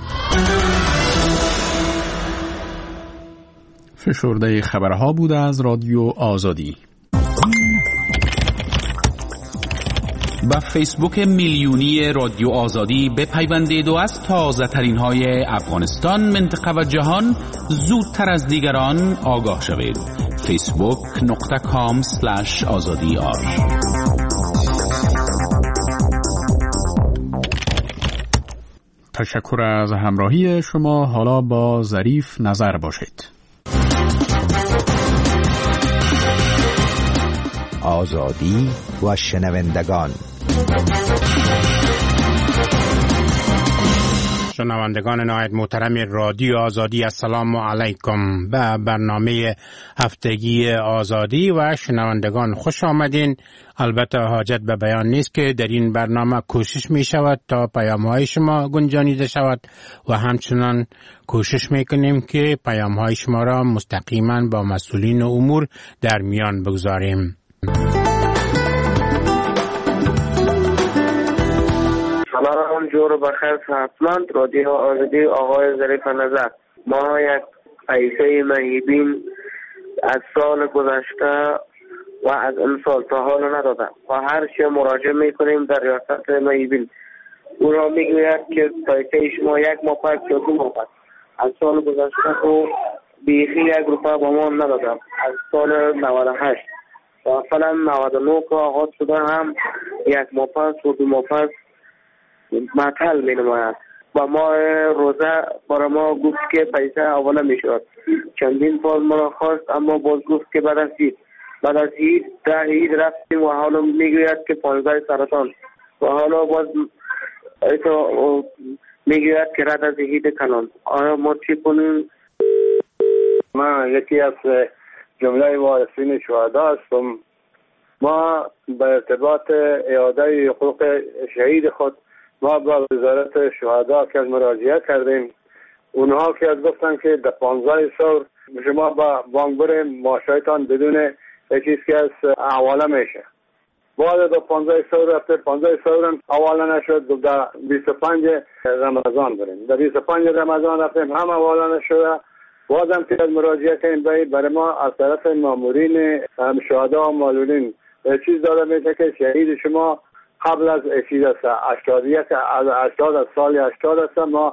فشرده خبرها بود از رادیو آزادی. با فیسبوک میلیونی رادیو آزادی بپیوندید و از تازه ترین های افغانستان، منطقه و جهان زودتر از دیگران آگاه شوید. facebook.com/azadi.ar. تشکر از همراهی شما. حالا با ظریف نظر باشید. آزادی و شنوندگان. شنوندگان نهایت محترم رادیو آزادی، السلام علیکم. به برنامه هفتگی آزادی و شنوندگان خوش آمدین. البته حاجت به بیان نیست که در این برنامه کوشش می شود تا پیام‌های شما گنجانیده شود و همچنان کوشش می کنیم که پیام‌های شما را مستقیما با مسئولین امور در میان بگذاریم. سلام جور بخیر صحتمند رادیو آزادی. آقای ظریف نظر، ما یک ایسه مهیبین از سال گذشته و از این سال تا حال ندادم و هر چه مراجعه میکنیم در ریاست مهیبین او را میگوید که پیسه شما 1 ماه پس یا 2 ماه پس. از سال گذشته تو بیخی 1 روپیه با ما ندادم. از سال 98 تا فعلا 99 که آغاز شده هم 1 ماه پس و 2 ماه پس معطل می نماید. با ما روزه برای ما گفت که پیسه اولا می شود. چندین بار ما خواست اما باز گفت که بعد از بعد از عید رفتیم و حالا میگوید که 15 سرطان و حالا باز میگوید که رد از عید کنان. آیا ما چی کنیم؟ من یکی از جمله وارثین شهدا هستم. ما به ارتباط اعاده حقوق شهید خود ما با وزارت شهدا که مراجعه کردیم. اونها که از گفتن که در 15 سال شما با بانک بریم معاشایتان بدون چیزی که از حواله میشه. بعد در 15 سال رفته 15 سال هم حواله نشد. در 25 رمضان بریم. در 25 رمضان رفتیم هم حواله نشد. بازم که از مراجعه کردیم برای ما از طرف مامورین شهدا و معلولین چیز داده میشه که شهید شما قبل از چیز است 80 از سال 80 است. ما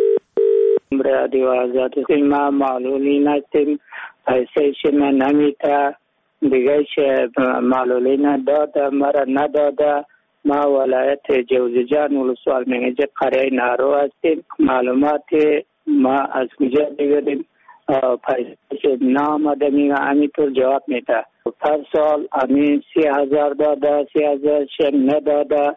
رادیو آزادی ما معلولین هستیم. پیسه شما نمیده دیگه چه معلولین داده مرا نداده. ما ولایت جوزجان ولسوال منیجه قریه نارو هستیم. معلومات ما از کجا بگیریم؟ پیسه نامده میگه همینطور جواب میده. هر سال همین 30,000 داده 30,000 نداده.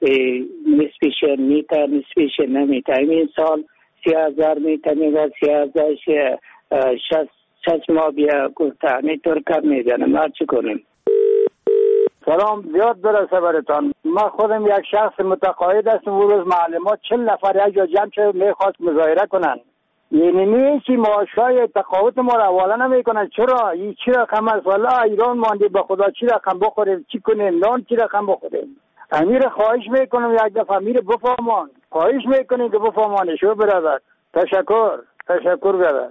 نصفش میده نصفش نمیده. این سال 30,000 میده میگه 30,000 شش ماه بیا گفته همینطور کار میزنه. ما چی کنیم؟ سلام زیاد برسه برتان. ما خودم یک شخص متقاعد هستم. اون روز معلومات 40 نفر یک جا جمع شد میخواست مظاهره کنن. یعنی نیستی معاشای تقاعد ما را حواله نمیکنن. چرا؟ این چی رقم است؟ والله ایران مانده به خدا چی رقم بخوریم؟ چی کنیم؟ نان چی رقم بخوریم؟ امیر خواهش میکنم یک دفعه امیر بفهمان. خواهش میکنیم که بفهمانه. شو برادر. تشکر برادر.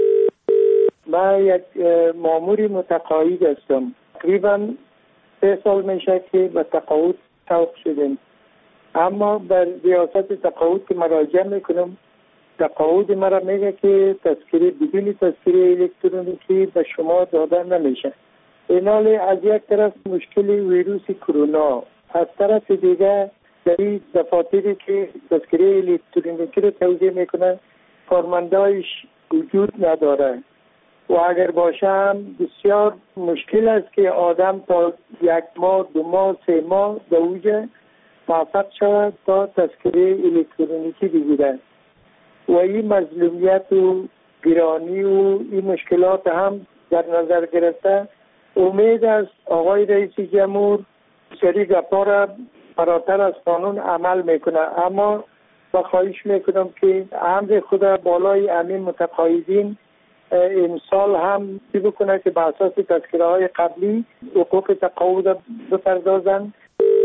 من یک ماموری متقاعد هستم. تقریبا 3 سال میشه که به تقاعد توقف شدیم. اما بر ریاست تقاعد که مراجعه میکنم تقاعد مرا میگه که تذکره بدون تذکره الکترونیکی به شما داده نمیشه. اینال از یک طرف مشکل ویروس کرونا، از طرف دیگه در این دفاتری که تذکره الکترونیکی رو توزیع میکنن کارمندایش وجود نداره و اگر باشه هم بسیار مشکل است که آدم تا 1 ماه 2 ماه 3 ماه در اوج موفق شود تا تذکره الکترونیکی بگیرد و این مظلومیت و گرانی و این مشکلات هم در نظر گرفته امید است آقای رئیس جمهور سری گپا را فراتر از قانون عمل میکنه. اما با خواهش میکنم که امر خدا بالای امین متقاعدین امسال هم چی بکنه که به اساس تذکره های قبلی حقوق تقاعد بپردازند.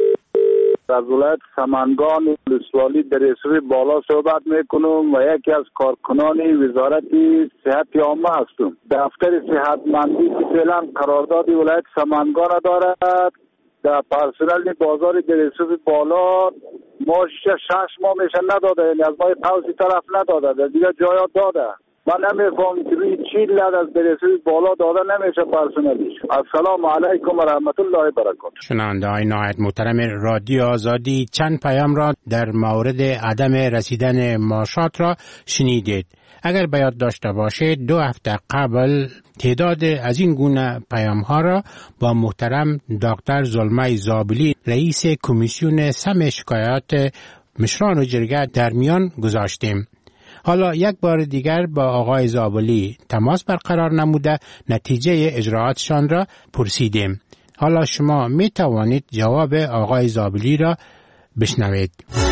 از ولایت سمنگان ولسوالی در رسوی بالا صحبت میکنم و یکی از کارکنان وزارت صحت عامه هستم. دفتر صحتمندی که فعلا قرارداد ولایت سمنگان دارد در پرسنل بازار در رسوی بالا ما 6 ماه میشه نداده. یعنی از ما قوسی طرف نداده در دیگه جایات داده. من نمیفهم که روی چی لد از درسوی بالا داده نمیشه پرسنلش. السلام علیکم و رحمت الله و برکاته. شنونده های نهایت محترم رادیو آزادی چند پیام را در مورد عدم رسیدن معاشات را شنیدید. اگر به یاد داشته باشید 2 هفته قبل تعداد از این گونه پیام ها را با محترم دکتر زلمه زابلی رئیس کمیسیون سم شکایات مشران و جرگه در میان گذاشتیم. حالا یک بار دیگر با آقای زابلی تماس برقرار نموده نتیجه اجراعاتشان را پرسیدیم. حالا شما می توانید جواب آقای زابلی را بشنوید.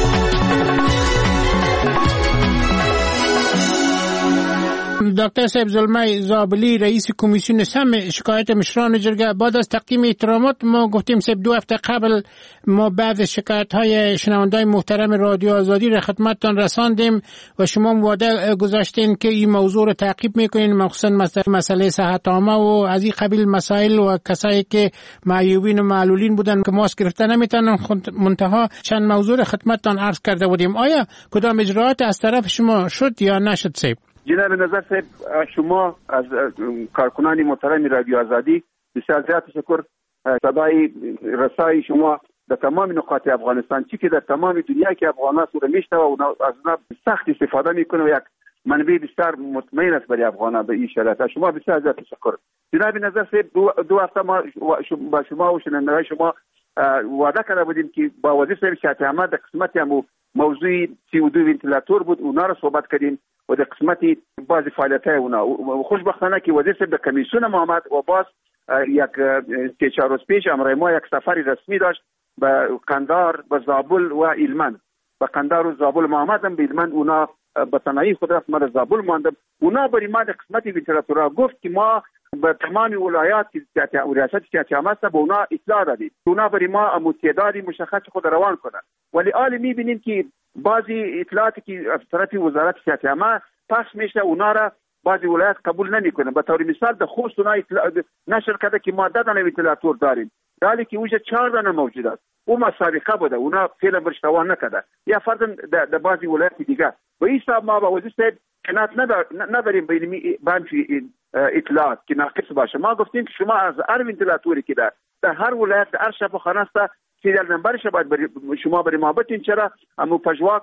دکتر صاحب زلمه زابلی رئیس کمیسیون سم شکایت مشران جرگه، بعد از تقدیم احترامات ما گفتیم 2 هفته قبل ما بعض شکایت های شنوندای محترم رادیو آزادی را خدمتتان رساندیم و شما وعده گذاشتین که این موضوع را تعقیب میکنین، مخصوصا مسئله صحت عامه و از این قبیل مسائل و کسایی که معیوبین و معلولین بودن که ماسک گرفته نمیتونن. منتها چند موضوع را خدمتتان عرض کرده بودیم. آیا کدام اجراعات از طرف شما شد یا نشد صاحب؟ جناب نظر صاحب شما از کارکنان محترم رادیو آزادی بسیار زیاد تشکر. صدای رسای شما در تمام نقاط افغانستان چی که در تمام دنیا که افغانان رو میشنوه و از اونها سخت استفاده میکنه و یک منبع بسیار مطمئن است برای افغانان به این شرایط. شما بسیار زیاد تشکر. جناب نظر صاحب دو هفته ما با شما و شنوندگان شما وعده کرده بودیم که با وزیر صاحب شهادت احمد در قسمت موضوع CO2 ونتیلاتور بود، اونا را صحبت کردیم و در قسمت بعضی فعالیت‌های اونا. خوشبختانه که وزیر صاحب در کمیسیون ما آمد و باز یک 3-4 روز پیش امروز ما یک سفر رسمی داشت به قندهار، به زابل و هلمند. به قندهار و زابل ما آمدم، به هلمند اونا به تنهایی خود رفت، ما در زابل ماندم. اونا برای ما در قسمت ونتیلاتورها گفت که ما به تمام ولایات که ریاست شهادت احمد به اونا اطلاع دادیم، اونا برای ما تعدادی مشخص خود روان کنند. ولی حالا می‌بینیم که بعضی اطلاعاتی که از طرف وزارت شهادت احمد پخش میشه اونا را بعضی ولایات قبول نمیکنه. به طور مثال در خوست اونا نشر کرده که ما 10 دانه ونتیلاتور داریم، در حالی که اونجا 4 دانه موجود است. اون مسابقه بوده، اونا فعلا برش توان نکرده. یا فرضاً در بعضی ولایات دیگه به این حساب ما با وزیر صاحب کنات نداریم به اطلاعات که ناقص باشه. ما گفتیم که شما از هر ونتیلاتوری که در هر ولایت در هر شفاخانه است سریال نمبرش باید شما برای ما بتین. چرا امو پژواک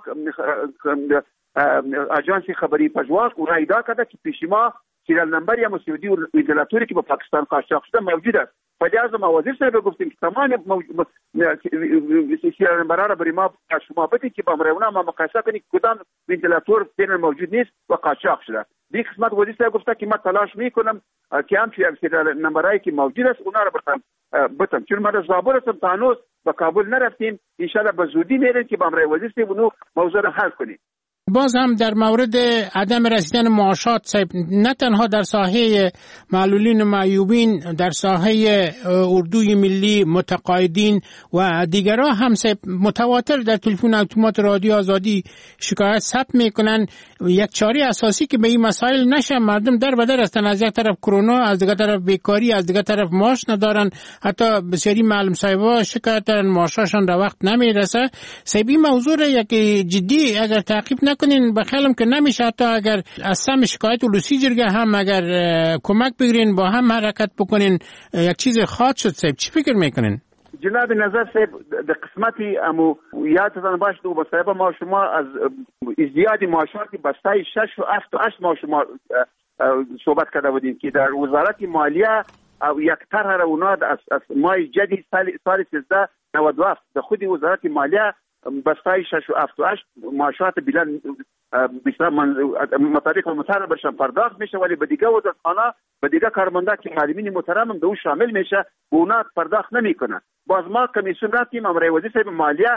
اجانسی خبری پژواک اون ایدا کرده که پیش ما سریال نمبر یا مسعودی ونتیلاتوری که با پاکستان قاچاق شده موجود است. فجأة ما وزیر صاحب گفتیم که تمام سریال نمبرها را برای ما شما بتین که با امرونا ما مقایسه کنیم کدام ونتیلاتور بین موجود نیست و قاچاق شده. دیگه قسمت وزیر صاحب گفته که من تلاش میکنم که همچین سریال نمبرایی که موجود است اونا را بتم. چون ما در زابل هستم تا هنوز به کابل نرفتیم، ان شاء الله به زودی میریم که با امروی وزیر صاحب اونو موضوع را حل کنیم. باز هم در مورد عدم رسیدن معاشات صاحب، نه تنها در ساحه معلولین و معیوبین، در ساحه اردوی ملی، متقاعدین و دیگرها هم صاحب متواتر در تلفن اتومات رادیو آزادی شکایت ثبت میکنن. یک چاره اساسی که به این مسائل نشه، مردم در بدر هستن، از یک طرف کرونا، از دیگر طرف بیکاری، از دیگر طرف معاش ندارن، حتی بسیاری معلم صاحبا شکایت دارن معاششان در وقت نمیرسه. صاحب این موضوع را یک جدی اگر تعقیب نکنین بخیالم که نمیشه. حتی اگر از سم شکایت ولسی جرگه هم اگر کمک بگیرین، با هم حرکت بکنین، یک چیز خاص شد. صاحب چی فکر میکنین؟ جناب نظر صاحب در قسمتی امو یادتان باشه دو بسایب ما شما از ازدیاد معاشاتی بستای 6 و 7 و 8 ما شما صحبت کرده بودیم که در وزارت مالیه او یک طرح را اونا از مای جدی سال 1397 در خود وزارت مالیه بستای 6 و 7 و 8 معاشات بلند بسیار مطابق مطالبه برشان پرداخت میشه، ولی به دیگه وزارتخانه به دیگه کارمندا که معلمین محترم هم به اون شامل میشه و اونا پرداخت نمیکنن. باز ما کمیسیون رفتیم امروی وزیر صاحب مالیه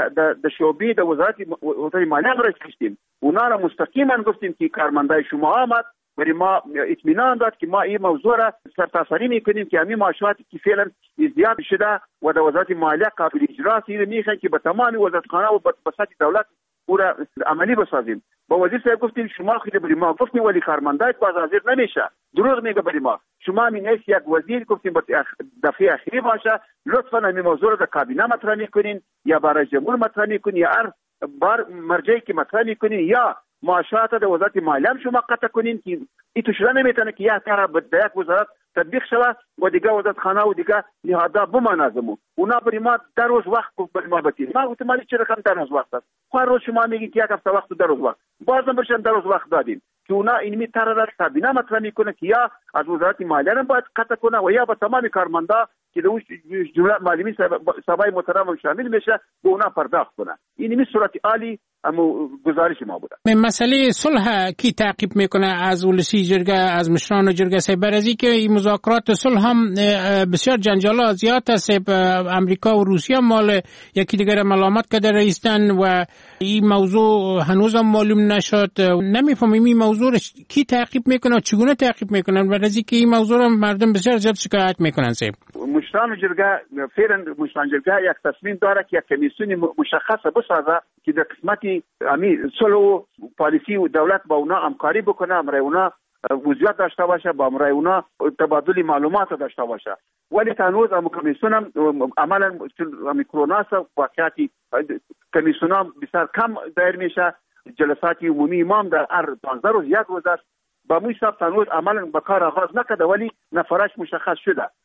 در شعبه در وزارت مالیه را کشیدیم، اونا را مستقیما گفتیم که کارمندای شما آمد ولی ما اطمینان داد که ما این موضوع را سرتاسری میکنیم که همین معاشاتی که فعلا ازدیاد شده و در وزارت مالیه قابل اجرا است میخوایم که به تمام وزارتخانه و به سطح دولت او را عملی بسازیم. با وزیر صاحب گفتیم شما خیلی بری ما گفتیم ولی کارمندای باز حاضر نمیشه، دروغ میگه بری ما. شما مینیس یک وزیر گفتیم با دفعه اخیری باشه لطفا همین موضوع را در کابینه مطرح میکنین یا برای جمهور مطرح میکنین یا هر بار مرجعی که مطرح میکنین یا معاشات در وزارت مالیه هم شما قطع کنین که این تو شده نمیتونه که یک طرح در یک وزارت تطبیق شود و دیگه وزارتخانه و دیگه نهادها بمانازمو اونا بری ما در روز وقت بری ما بتیم. ما گفتم مالی چه رقم در روز وقت است؟ هر روز شما میگین که یک هفته وقت در روز وقت، بازم برشن در روز وقت دادیم که اونا اینمی طرح را کابینه مطرح میکنه که یا از وزارت مالیه هم باید قطع کنه و یا با تمام کارمندا که در اون جمله معلمین صاحبای محترم شامل میشه به اونا پرداخت کنه. اینمی صورت عالی اما گزارش ما بوده. مسئله صلح کی تعقیب میکنه از ولسی جرگه، از مشران جرگه صاحب؟ برای که این مذاکرات صلح هم بسیار جنجالا زیاد است. امریکا و روسیه مال یکی دیگر ملامت کرده رئیسن و این موضوع هنوز هم معلوم نشد. نمیفهمیم این موضوع کی تعقیب میکنه و چگونه تعقیب میکنن، برای که این موضوع رو مردم بسیار زیاد شکایت میکنن. صاحب مشران جرگه فعلا مشران جرگه یک تصمیم داره که یک کمیسیون مشخص بسازه که در قسمتی امی صلح و پالیسی و دولت با اونا همکاری بکنه، امرای اونا وضعیت داشته باشه، با امرای اونا تبادل معلومات داشته باشه. ولی هنوز هم کمیسیون هم عملا امی کرونا است واقعیتی کمیسیون هم بسیار کم دایر میشه. جلسات عمومی امام در هر 15 روز یک روز است. با موی حساب هنوز عملا به کار آغاز نکرده ولی نفرش مشخص شده.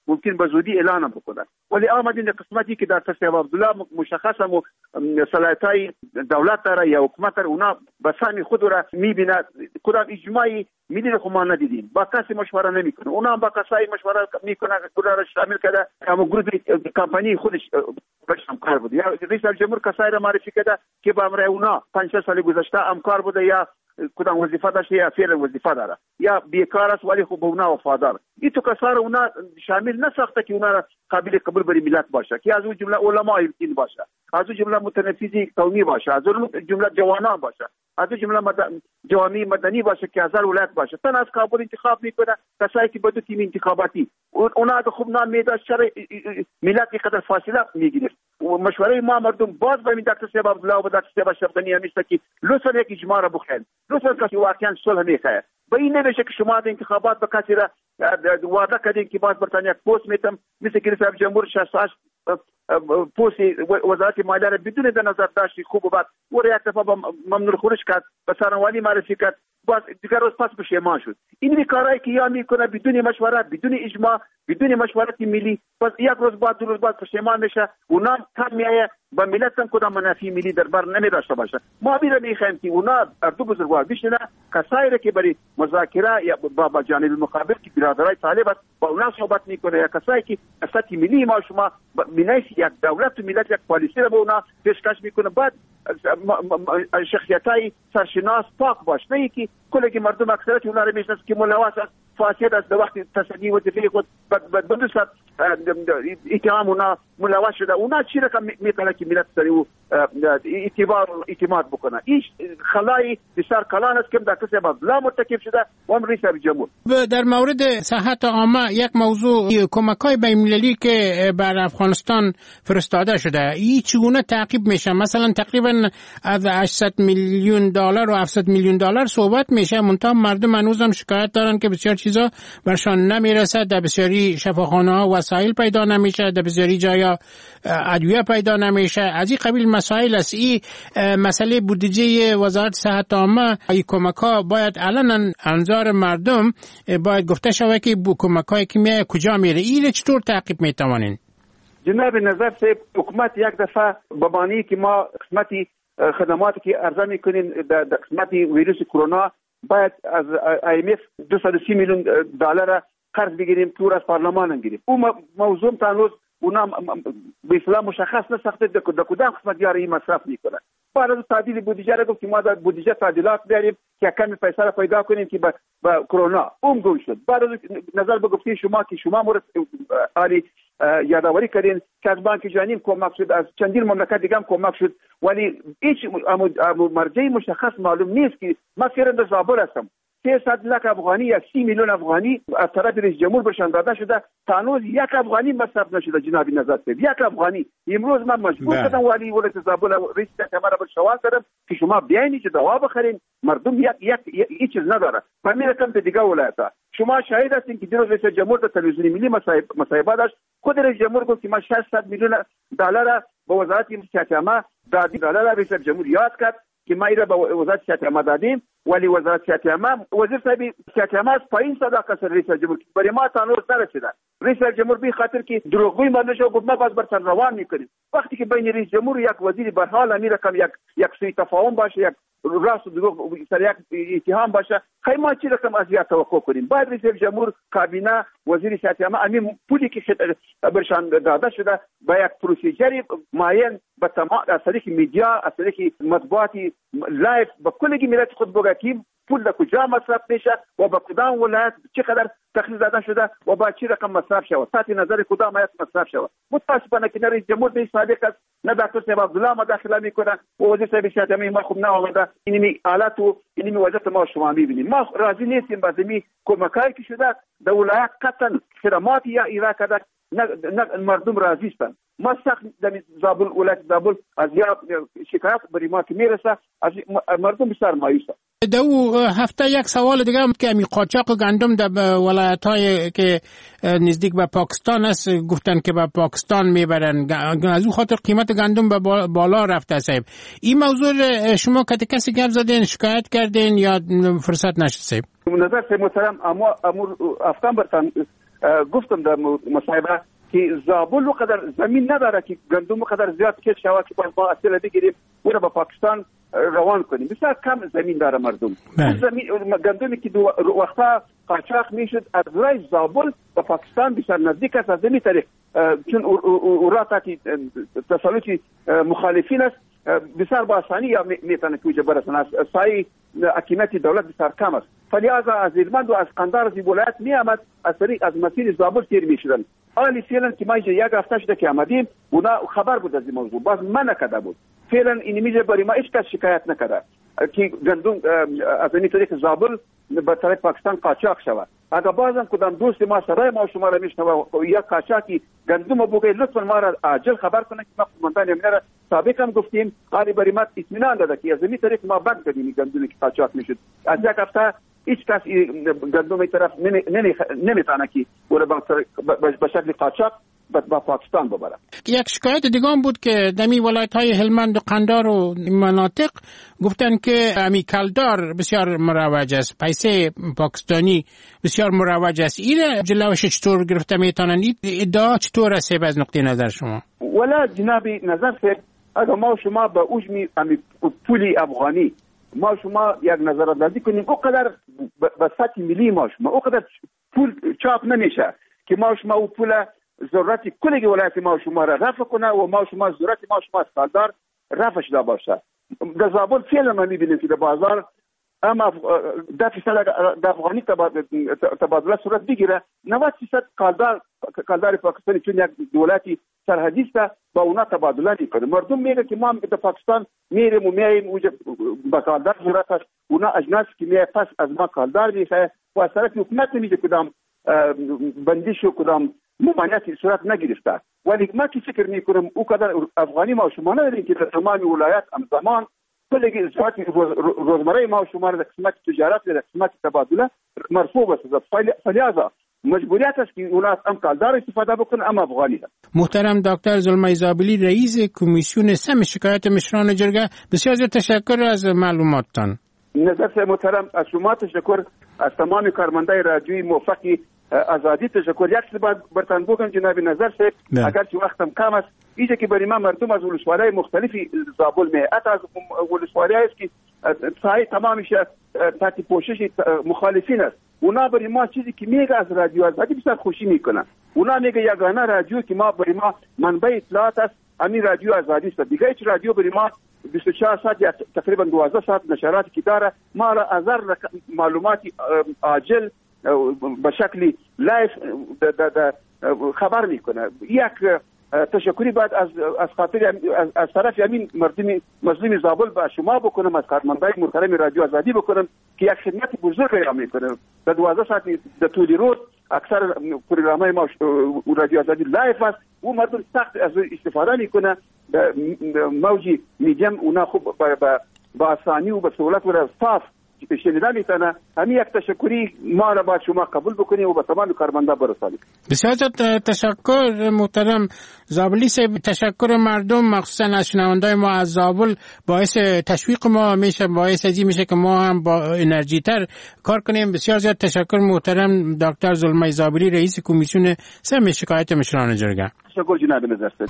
ممکن به زودی اعلان بکنن، ولی آمدین قسمتی که در تصویب عبدالله مشخص و صلاحیت‌های دولت داره یا حکومت داره، اونا به سهم خود را میبینه. کدام اجماعی میدینه خب ما ندیدیم، با کسی مشوره نمیکنه، اونا هم با کسایی مشوره میکنه کدا را شامل کرده اما گروه کمپانی خودش باشم کار بود. یا رئیس جمهور کسایی را معرفی کرده که با امر اونا 5 سال گذشته همکار بوده یا کدام وظیفه داشته یا فعلا وظیفه داره یا بیکار است ولی خب اونا وفادار. این تو کسا را اونا شامل نساخته که اونا قابل قبول بر ملت باشه، که از اون جمله علمای دین باشه، از اون جمله متنفذی قومی باشه، از اون جمله جوانان باشه، از اون جمله جوامع مدنی باشه که از هر ولایت باشه. تن از کابل انتخاب میکنه کسایی که بدو تیم انتخاباتی اونا خوب نام میداد شر ملت اینقدر فاصله میگیره. مشوره ما مردم باز به این دکتر صاحب عبدالله و دکتر صاحب شفقانی همیشه که لطفا یک اجماع را بخیر، لطفا که واقعا صلح میخواه. به این نمیشه که شما در انتخابات به کسی را وعده کردین که باز برتانیا پست میتم مثل که رئیس جمهور 68 پست وزارت مالیه را بدون در نظر داشتی خوب و بد و یک دفعه ممنوع خروج کرد به سرانوالی معرفی کرد، باز دیگر روز پس پشیمان شد. این کارهایی که یا میکنه بدون مشورت، بدون اجماع، بدون مشورت ملی، باز یک روز بعد دو روز بعد پشیمان میشه. اونا کم میایه با ملت هم کدام منافع ملی در بر نمیداشته باشه. ما بیره میخوایم که اونا دو بزرگوار بشینه کسایی را که برای مذاکره یا با جانب مقابل که برادرای طالب است با اونا صحبت میکنه یا کسایی که سطح ملی ما شما بنایش یک دولت و ملت یک پالیسی را به اونا پیشکش میکنه، بعد شخصیتای سرشناس پاک باشه، نه که کلی مردم اکثریت اونا را میشناسه که ملوث است، فاسد است، در وقت تصدی وظیفه خود بدوست اتهام اونا ملوث شده. اونا چی رقم میکنه که ملت سری و اعتماد بکنه. این خلای بسیار کلان است که در کسی عبدالله مرتکب شده و هم رئیس جمهور. در مورد صحت عامه یک موضوع کمک‌های بین‌المللی که بر افغانستان فرستاده شده این چگونه تعقیب میشه؟ مثلا تقریبا از 800 میلیون دلار و 700 میلیون دلار صحبت میشه، منتها مردم هنوز هم شکایت دارن که بسیار چیزا برشان نمیرسه، در بسیاری شفاخانه‌ها وسایل پیدا نمیشه، در بسیاری جایا ادویه پیدا نمیشه. از این قبیل مسائل است. این مسئله بودجه وزارت صحت عامه، این کمک‌ها باید علنا انظار مردم باید گفته شود که کمک‌های که میاد کجا میره. این چطور تعقیب میتوانین؟ جناب نظر صاحب، حکومت یک دفعه بابانی که ما قسمتی خدماتی که عرضه میکنیم در قسمتی ویروس کرونا باید از IMF 230 میلیون دلار قرض بگیریم که از پارلمان بگیریم. اون موضوع تنوز اونا به اصطلاح مشخص نساخته در کدام قسمت یاره این مصرف میکنه. بعد از تعدیل بودجه را گفت که ما در بودجه تعدیلات بیاریم که کمی پیسه را پیدا کنیم که با کرونا اون گم شد. بعد از نظر به گفته شما که شما مورد عالی یادآوری کردین که از بانک جهانی کمک شد، از چندین مملکت دیگه هم کمک شد، ولی هیچ مرجع مشخص معلوم نیست که ما فعلا زابل هستم 300 لک افغانی یا 30 میلیون افغانی از طرف رئیس جمهور برشان داده شده، تانوز یک افغانی مصرف نشده. جناب نظر صاحب، یک افغانی. امروز من مجبور شدم ولی ولایت زابل رئیس کمر بر سوال کردم که شما بیاین که دوا بخرین، مردم یک چیز نداره. همین رقم به دیگه ولایت‌ها شما شاهد هستین که دیروز رئیس جمهور در تلویزیون ملی مصاحبه داشت، خود رئیس جمهور گفت که ما 600 میلیون دلار به وزارت صحت عامه دادیم. دلار رئیس جمهور یاد کرد که ما ایرا به وزارت صحت عامه دادیم، ولی وزارت صحت عامه وزیر صاحب صحت عامه از پایین صداقت سر رئیس جمهور برای ما تنور نرسیده. رئیس جمهور به خاطر که دروغگویی ما نشو گفت ما باز بر سر روان میکنیم. وقتی که بین رئیس جمهور یک وزیر به حال امیر رقم یک سوء تفاهم باشه، یک راست و دروغ سر یک اتهام باشه، خیلی ما چی رقم از یا توقع کنیم؟ باید رئیس جمهور، کابینه، وزیر صحت عامه همین پولی که برشان داده شده با یک پروسیجری معین به تمام از طریق میدیا، از طریق مطبوعاتی لایف با کل ملت خود بگیم پول در کجا مصرف میشه و با کدام ولایت چقدر تخصیص داده شده و با چه رقم مصرف شود، تحت نظر کدام ولایت مصرف شود. متاسفانه که رئیس جمهور به صادق است، نه دکتر صاحب عبدالله مداخله میکنه و وزیر صاحب صحت عامه ما خوب نآمده. اینمی حالت و اینمی وضعیت ما شما میبینیم. ما راضی نیستیم با زمین کمکایی که شده در ولایت قطعا خدمات یا ایرا کرده، نه مردم راضی هستند. ما سخت در زابل ولایت زابل از یا شکایت بر ما که میرسه، از مردم بسیار مایوسه. دو هفته یک سوال دیگه هم که می قاچاق گندم در ولایت‌های که نزدیک به پاکستان است گفتن که به پاکستان میبرن، از اون خاطر قیمت گندم به بالا رفته. صاحب این موضوع شما کسی گپ زدین، شکایت کردین یا فرصت نشد؟ صاحب نظر صاحب محترم، امور افتان برتن گفتم در مصاحبه که زابل وقدر زمین نداره که گندم وقدر زیاد کش شود که با اصل بگیریم و را به پاکستان روان کنیم. بسیار کم زمین داره مردم. گندمی که وقتا قاچاق میشد از رای زابل به پاکستان بسیار نزدیک است. از این طریق چون اوراتی تسلط مخالفین است بسیار با آسانی میتونه که وجه برسن. از سایه حکومت دولت بسیار کم است. فلهذا از هلمند و از قندهار از ولایت می آمد از طریق از مسیر زابل تیر میشدن. حالی فعلا که ما اینجا یک هفته شده که آمدیم اونا خبر بود از این موضوع، باز من نکرده بود. فعلا این میجه برای ما هیچ کس شکایت نکرده که گندم از این طریق زابل به طرف پاکستان قاچاق شود. اگر بازم کدام دوست ما سرای ما شما را میشنوه یا قاچاقی گندم بگه لطفا ما را عاجل خبر کنه که ما قومندان امنیت را سابق هم گفتیم حالی برای ما اطمینان داده که از این طریق ما بند کردیم گندمی که قاچاق میشد. از یک هفته هیچ کس گندم این طرف نمیتونه که به شکل قاچاق با پاکستان ببره. یک شکایت دیگه هم بود که دمی ولایت‌های هلمند و قندهار و مناطق گفتن که امی کلدار بسیار مروج است، پیسه پاکستانی بسیار مروج است. این جلوش چطور گرفته میتونن؟ ادعا چطور است از نقطه نظر شما؟ ولا جنابی نظر سر اگر ما شما به اوجمی امی پولی افغانی ما شما یک نظراندازی کنیم اوقدر به سطح ملی ما شما اوقدر پول چاپ نمیشه که ما شما او پول ضرورت کل ولایت ما شما را رفع کنه و ما شما ضرورت ما شما از کالدار رفع شده باشه. در زابل فعلا ما میبینیم که در بازار اما 10% افغانی تبادله صورت بگیره 90% کالدار پاکستانی چون یک دولتی سرحدی است با اونا تبادله میکنه. مردم میگه که ما به پاکستان میریم و میایم با کالدار ضرورت است. اونا اجناس که میای پس از ما کالدار میخواه و از طرف حکومت نمیده کدام بندیش و کدام ممانعتی صورت نگرفته. ولی ما که فکر میکنم او قدر افغانی ما شما نداریم که در تمام ولایت همزمان کلگی صورت روزمره ما شما در قسمت تجارت و در قسمت تبادله مرفوع است. فلهذا مجبوریت است که اولاد هم کالدار استفاده بکنه هم افغانی ده. محترم دکتر زلمای زابلی رئیس کمیسیون سم شکایت مشران جرگه، بسیار تشکر از معلوماتتان. نظر محترم از شما تشکر، از تمام کارمندای رادیویی موفقی آزادی تشکر. یک چیز باید برتن بگم جناب نظر صاحب اگر چه وقتم کم است اینجا که برای ما مردم از ولسوالی‌های مختلفی زابل می حتی از ولسوالی‌هایی است که سایه تمامش تحت پوشش مخالفین است. اونا برای ما چیزی که میگه از رادیو آزادی بسیار خوشی میکنن. اونا میگه یگانه رادیو که ما برای ما منبع اطلاعات است همین رادیو آزادی است. دیگه هیچ رادیو برای ما 24 ساعت یا تقریبا 12 ساعت نشراتی که داره ما را از معلوماتی عاجل به شکلی لایف خبر میکنه. یک تشکری بعد از خاطر از طرف همین مظلوم زابل به شما بکنم، از کارمندای محترم رادیو آزادی بکنم که یک خدمت بزرگ را میکنه. در 12 ساعت در طول روز اکثر پروگرام‌های ما رادیو آزادی لایف است و مردم سخت از استفاده میکنه. موجی میدیم اونا خوب با آسانی و به سهولت و صاف شنیدن میتونه. همین یک تشکری ما را باید شما قبول بکنیم و به تمام کارمندا برسانیم. بسیار تشکر محترم زابلی صاحب. تشکر مردم مخصوصا از شنوندای ما از زابل باعث تشویق ما میشه، باعث ازی میشه که ما هم با انرژی تر کار کنیم. بسیار زیاد تشکر محترم دکتر زلمای زابلی رئیس کمیسیون سم شکایت مشران جرگه. تشکر جناب نظر صاحب.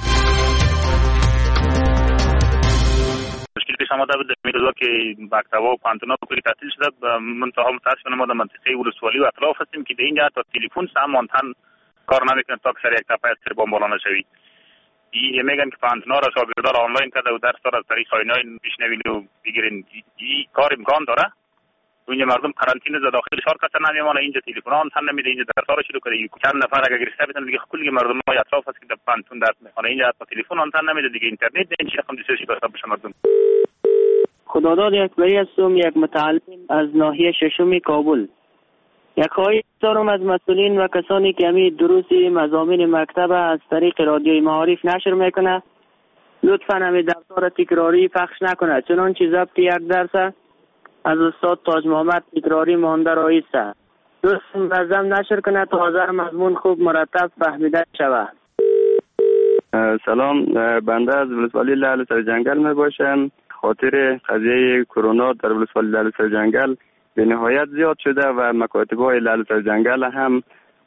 مشکل پیش آمده بود در روزا که مکتب‌ها و پانتونا کلی تعطیل شده. منتها متاسفانه ما در منطقه ولسوالی و اطراف هستیم که در اینجا تا تلفن هم آنتن کار نمیکنه تا که سر یک تپه سر بمب بالا نشوید. این میگن که پانتونا را شاگردان آنلاین کرده و درس داره از طریق آنلاین بشنوین و بگیرین. این کار امکان داره؟ اونجا مردم قرنطینه زده داخل شهر کس نمیمونه، اینجا تلفن آنتن نمیده، اینجا درس‌ها رو شروع کرده. چند نفر اگه گرفته بتن دیگه کلی مردم ما اطراف هست که در پانتون درس میخونه، اینجا حتی تلفن آنتن نمیده دیگه، اینترنت این چیزا هم دیگه شکایت بشه مردم. خداداد اکبری هستم، یک متعلم از ناحیه ششم کابل. یک خواهش دارم از مسئولین و کسانی که همین دروس مضامین مکتب از طریق رادیوی معارف نشر میکنه لطفاً همین درس‌ها را تکراری پخش نکنه، چنانچه ضبط یک درس از استاد تاج محمد تکراری مانده رایسته. درست منظم نشر کنه تا حاضر مضمون خوب مرتب فهمیده شود. سلام، بنده از ولسوالی لعل سر جنگل می باشم. خاطر قضیه کرونا در ولسوالی لعل سر جنگل به نهایت زیاد شده و مکاتب‌های لعل سر جنگل هم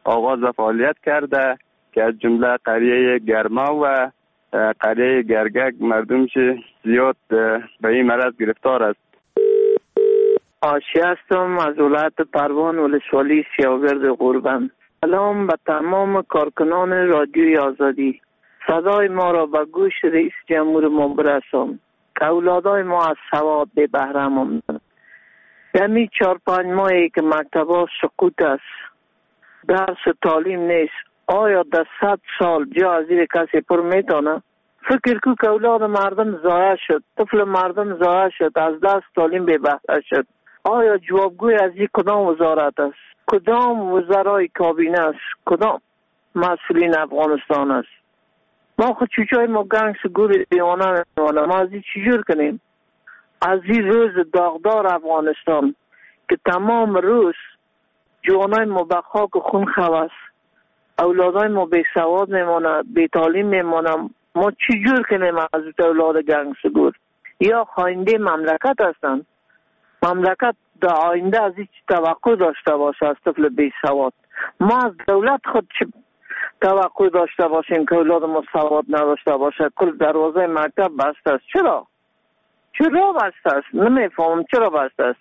آغاز و فعالیت کرده که از جمله قریه گرما و قریه گرگک مردمش زیاد به این مرض گرفتار است. آشی هستم از ولایت پروان ولسوالی سیاگرد غربند. سلام به تمام کارکنان رادیوی آزادی. صدای ما را به گوش رئیس جمهور ما برسان که اولادای ما از سواد به بهره ماندند. یعنی 4-5 ماهی که مکتب‌ها سقوط است، درس و تعلیم نیست. آیا در 100 سال جا از زیر کسی پر میتونه؟ فکر کو که اولاد مردم ضایع شد، طفل مردم ضایع شد، از دست تعلیم به بهره شد. آیا جوابگوی از این کدام وزارت است؟ کدام وزرای کابینه است؟ کدام مسئولین افغانستان است؟ ما خود چوچای ما گنگ سگور دیوانه میمانه. ما از این چجور کنیم؟ از این روز داغدار افغانستان که تمام روز جوانای ما به خاک خون خواست، اولادای ما بی سواد میمانه، بی تعلیم میمانه. ما چجور کنیم از اولاد گنگ سگور؟ یا خاینده مملکت هستند؟ مملکت در آینده از این توقع داشته باشه از طفل بی سواد؟ ما از دولت خود چه توقع داشته باشیم که اولاد ما سواد نداشته باشه؟ کل دروازه مکتب بسته است. چرا بسته است؟ نمیفهمم چرا بسته است.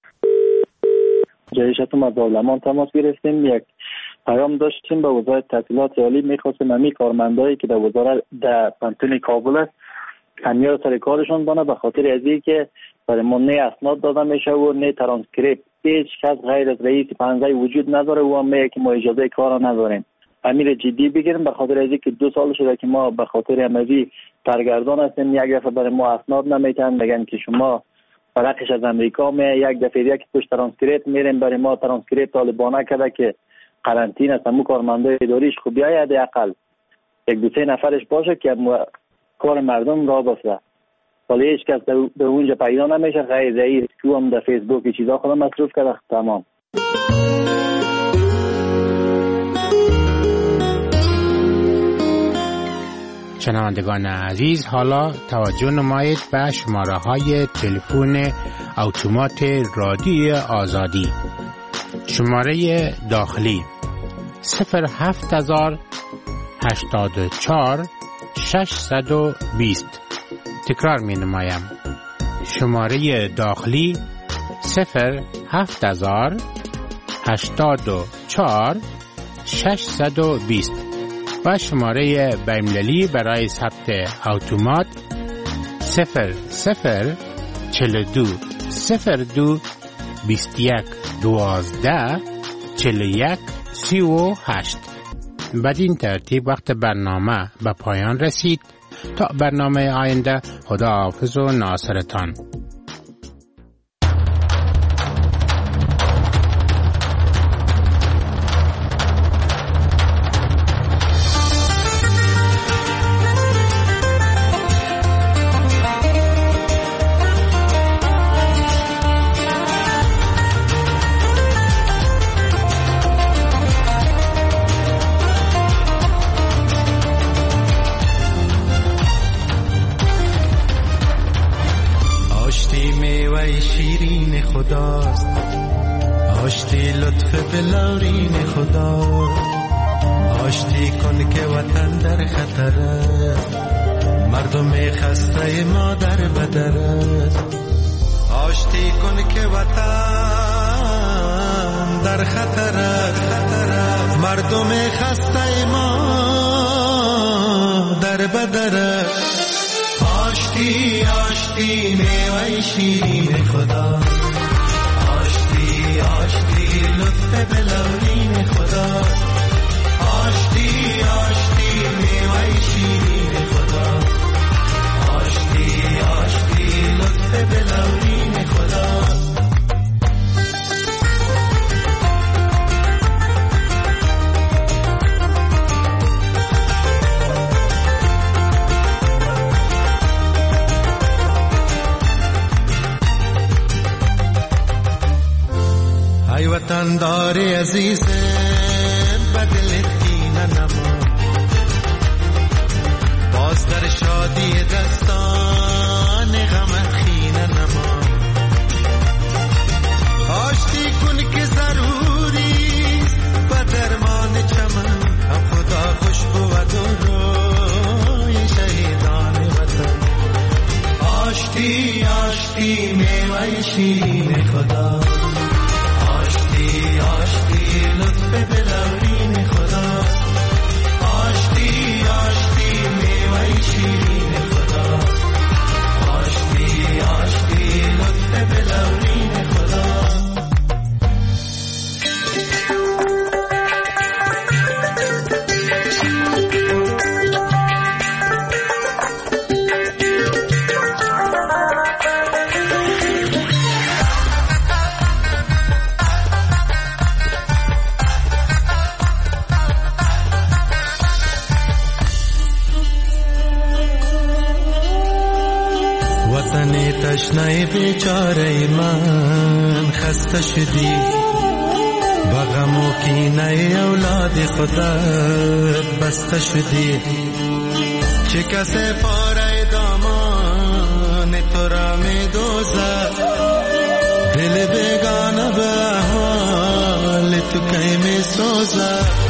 جایشتون از دولمان تماس گرفتیم، یک پیام داشتیم به وزارت تحصیلات عالی. میخواستیم همی کارمندایی که در وزارت در پانتون کابل است همیار سر کارشون بانه، به خاطر ازی که برای ما نه اسناد داده میشه و نه ترانسکریپت. هیچ کس غیر از رئیس پنزه وجود نداره و هم میگه که ما اجازه کار نداریم. امیر جدی بگیریم، به خاطر ازی که 2 سال شده که ما به خاطر امروی سرگردان هستیم. یک دفعه برای ما اسناد نمیتن، میگن که شما فرقش از امریکا می. یک دفعه یک توش ترانسکریپت میریم، برای ما ترانسکریپت طالبانه کرده که قرنطینه است. همون کارمندای اداریش خوب بیاید حداقل 1-2-3 نفرش باشه که کار مردم را بسته. ولی هیچ کس در اونجا پیدا نمیشه غیر رئیس که هم در فیسبوک چیزا خودم مصروف کرده. تمام. شنوندگان عزیز، حالا توجه نمایید به شماره های تلفن اتومات رادیو آزادی. شماره داخلی 07084 620. تکرار می نمایم. شماره داخلی 07084 620 و شماره بین‌المللی برای ثبت اتومات 0042 02 21 12 41 38. بدین ترتیب وقت برنامه به پایان رسید. تا برنامه آینده، خداحافظ و ناصرتان. آشتی لطف بلارین خدا، آشتی کن که وطن در خطر است، مردم خسته ما در بدر است. آشتی کن که وطن در خطر است، مردم خسته ما در بدر است. آشتی آشتی میوه شیرین خدا، آشتی لطف بلورین خدا، آشتی آشتی میوه شیرین خدا، آشتی آشتی لطف بلورین خدا. ای وطن داری عزیز بدلت کینه نما، باز در شادی دستان غمت خینه نما. آشتی کن که ضروری و درمان شیرین خدا آشتی آشتی لطف دلورین خدا آشتی آشتی میوه شیرین خدا آشتی آشتی لطف دلورین خدا تشنه بیچاره من خسته شدی بغم و کینه اولاد خودت بسته شدی چه کسی پاره دامان تو را می دوزد دل بیگانه به حال تو کی می سوزد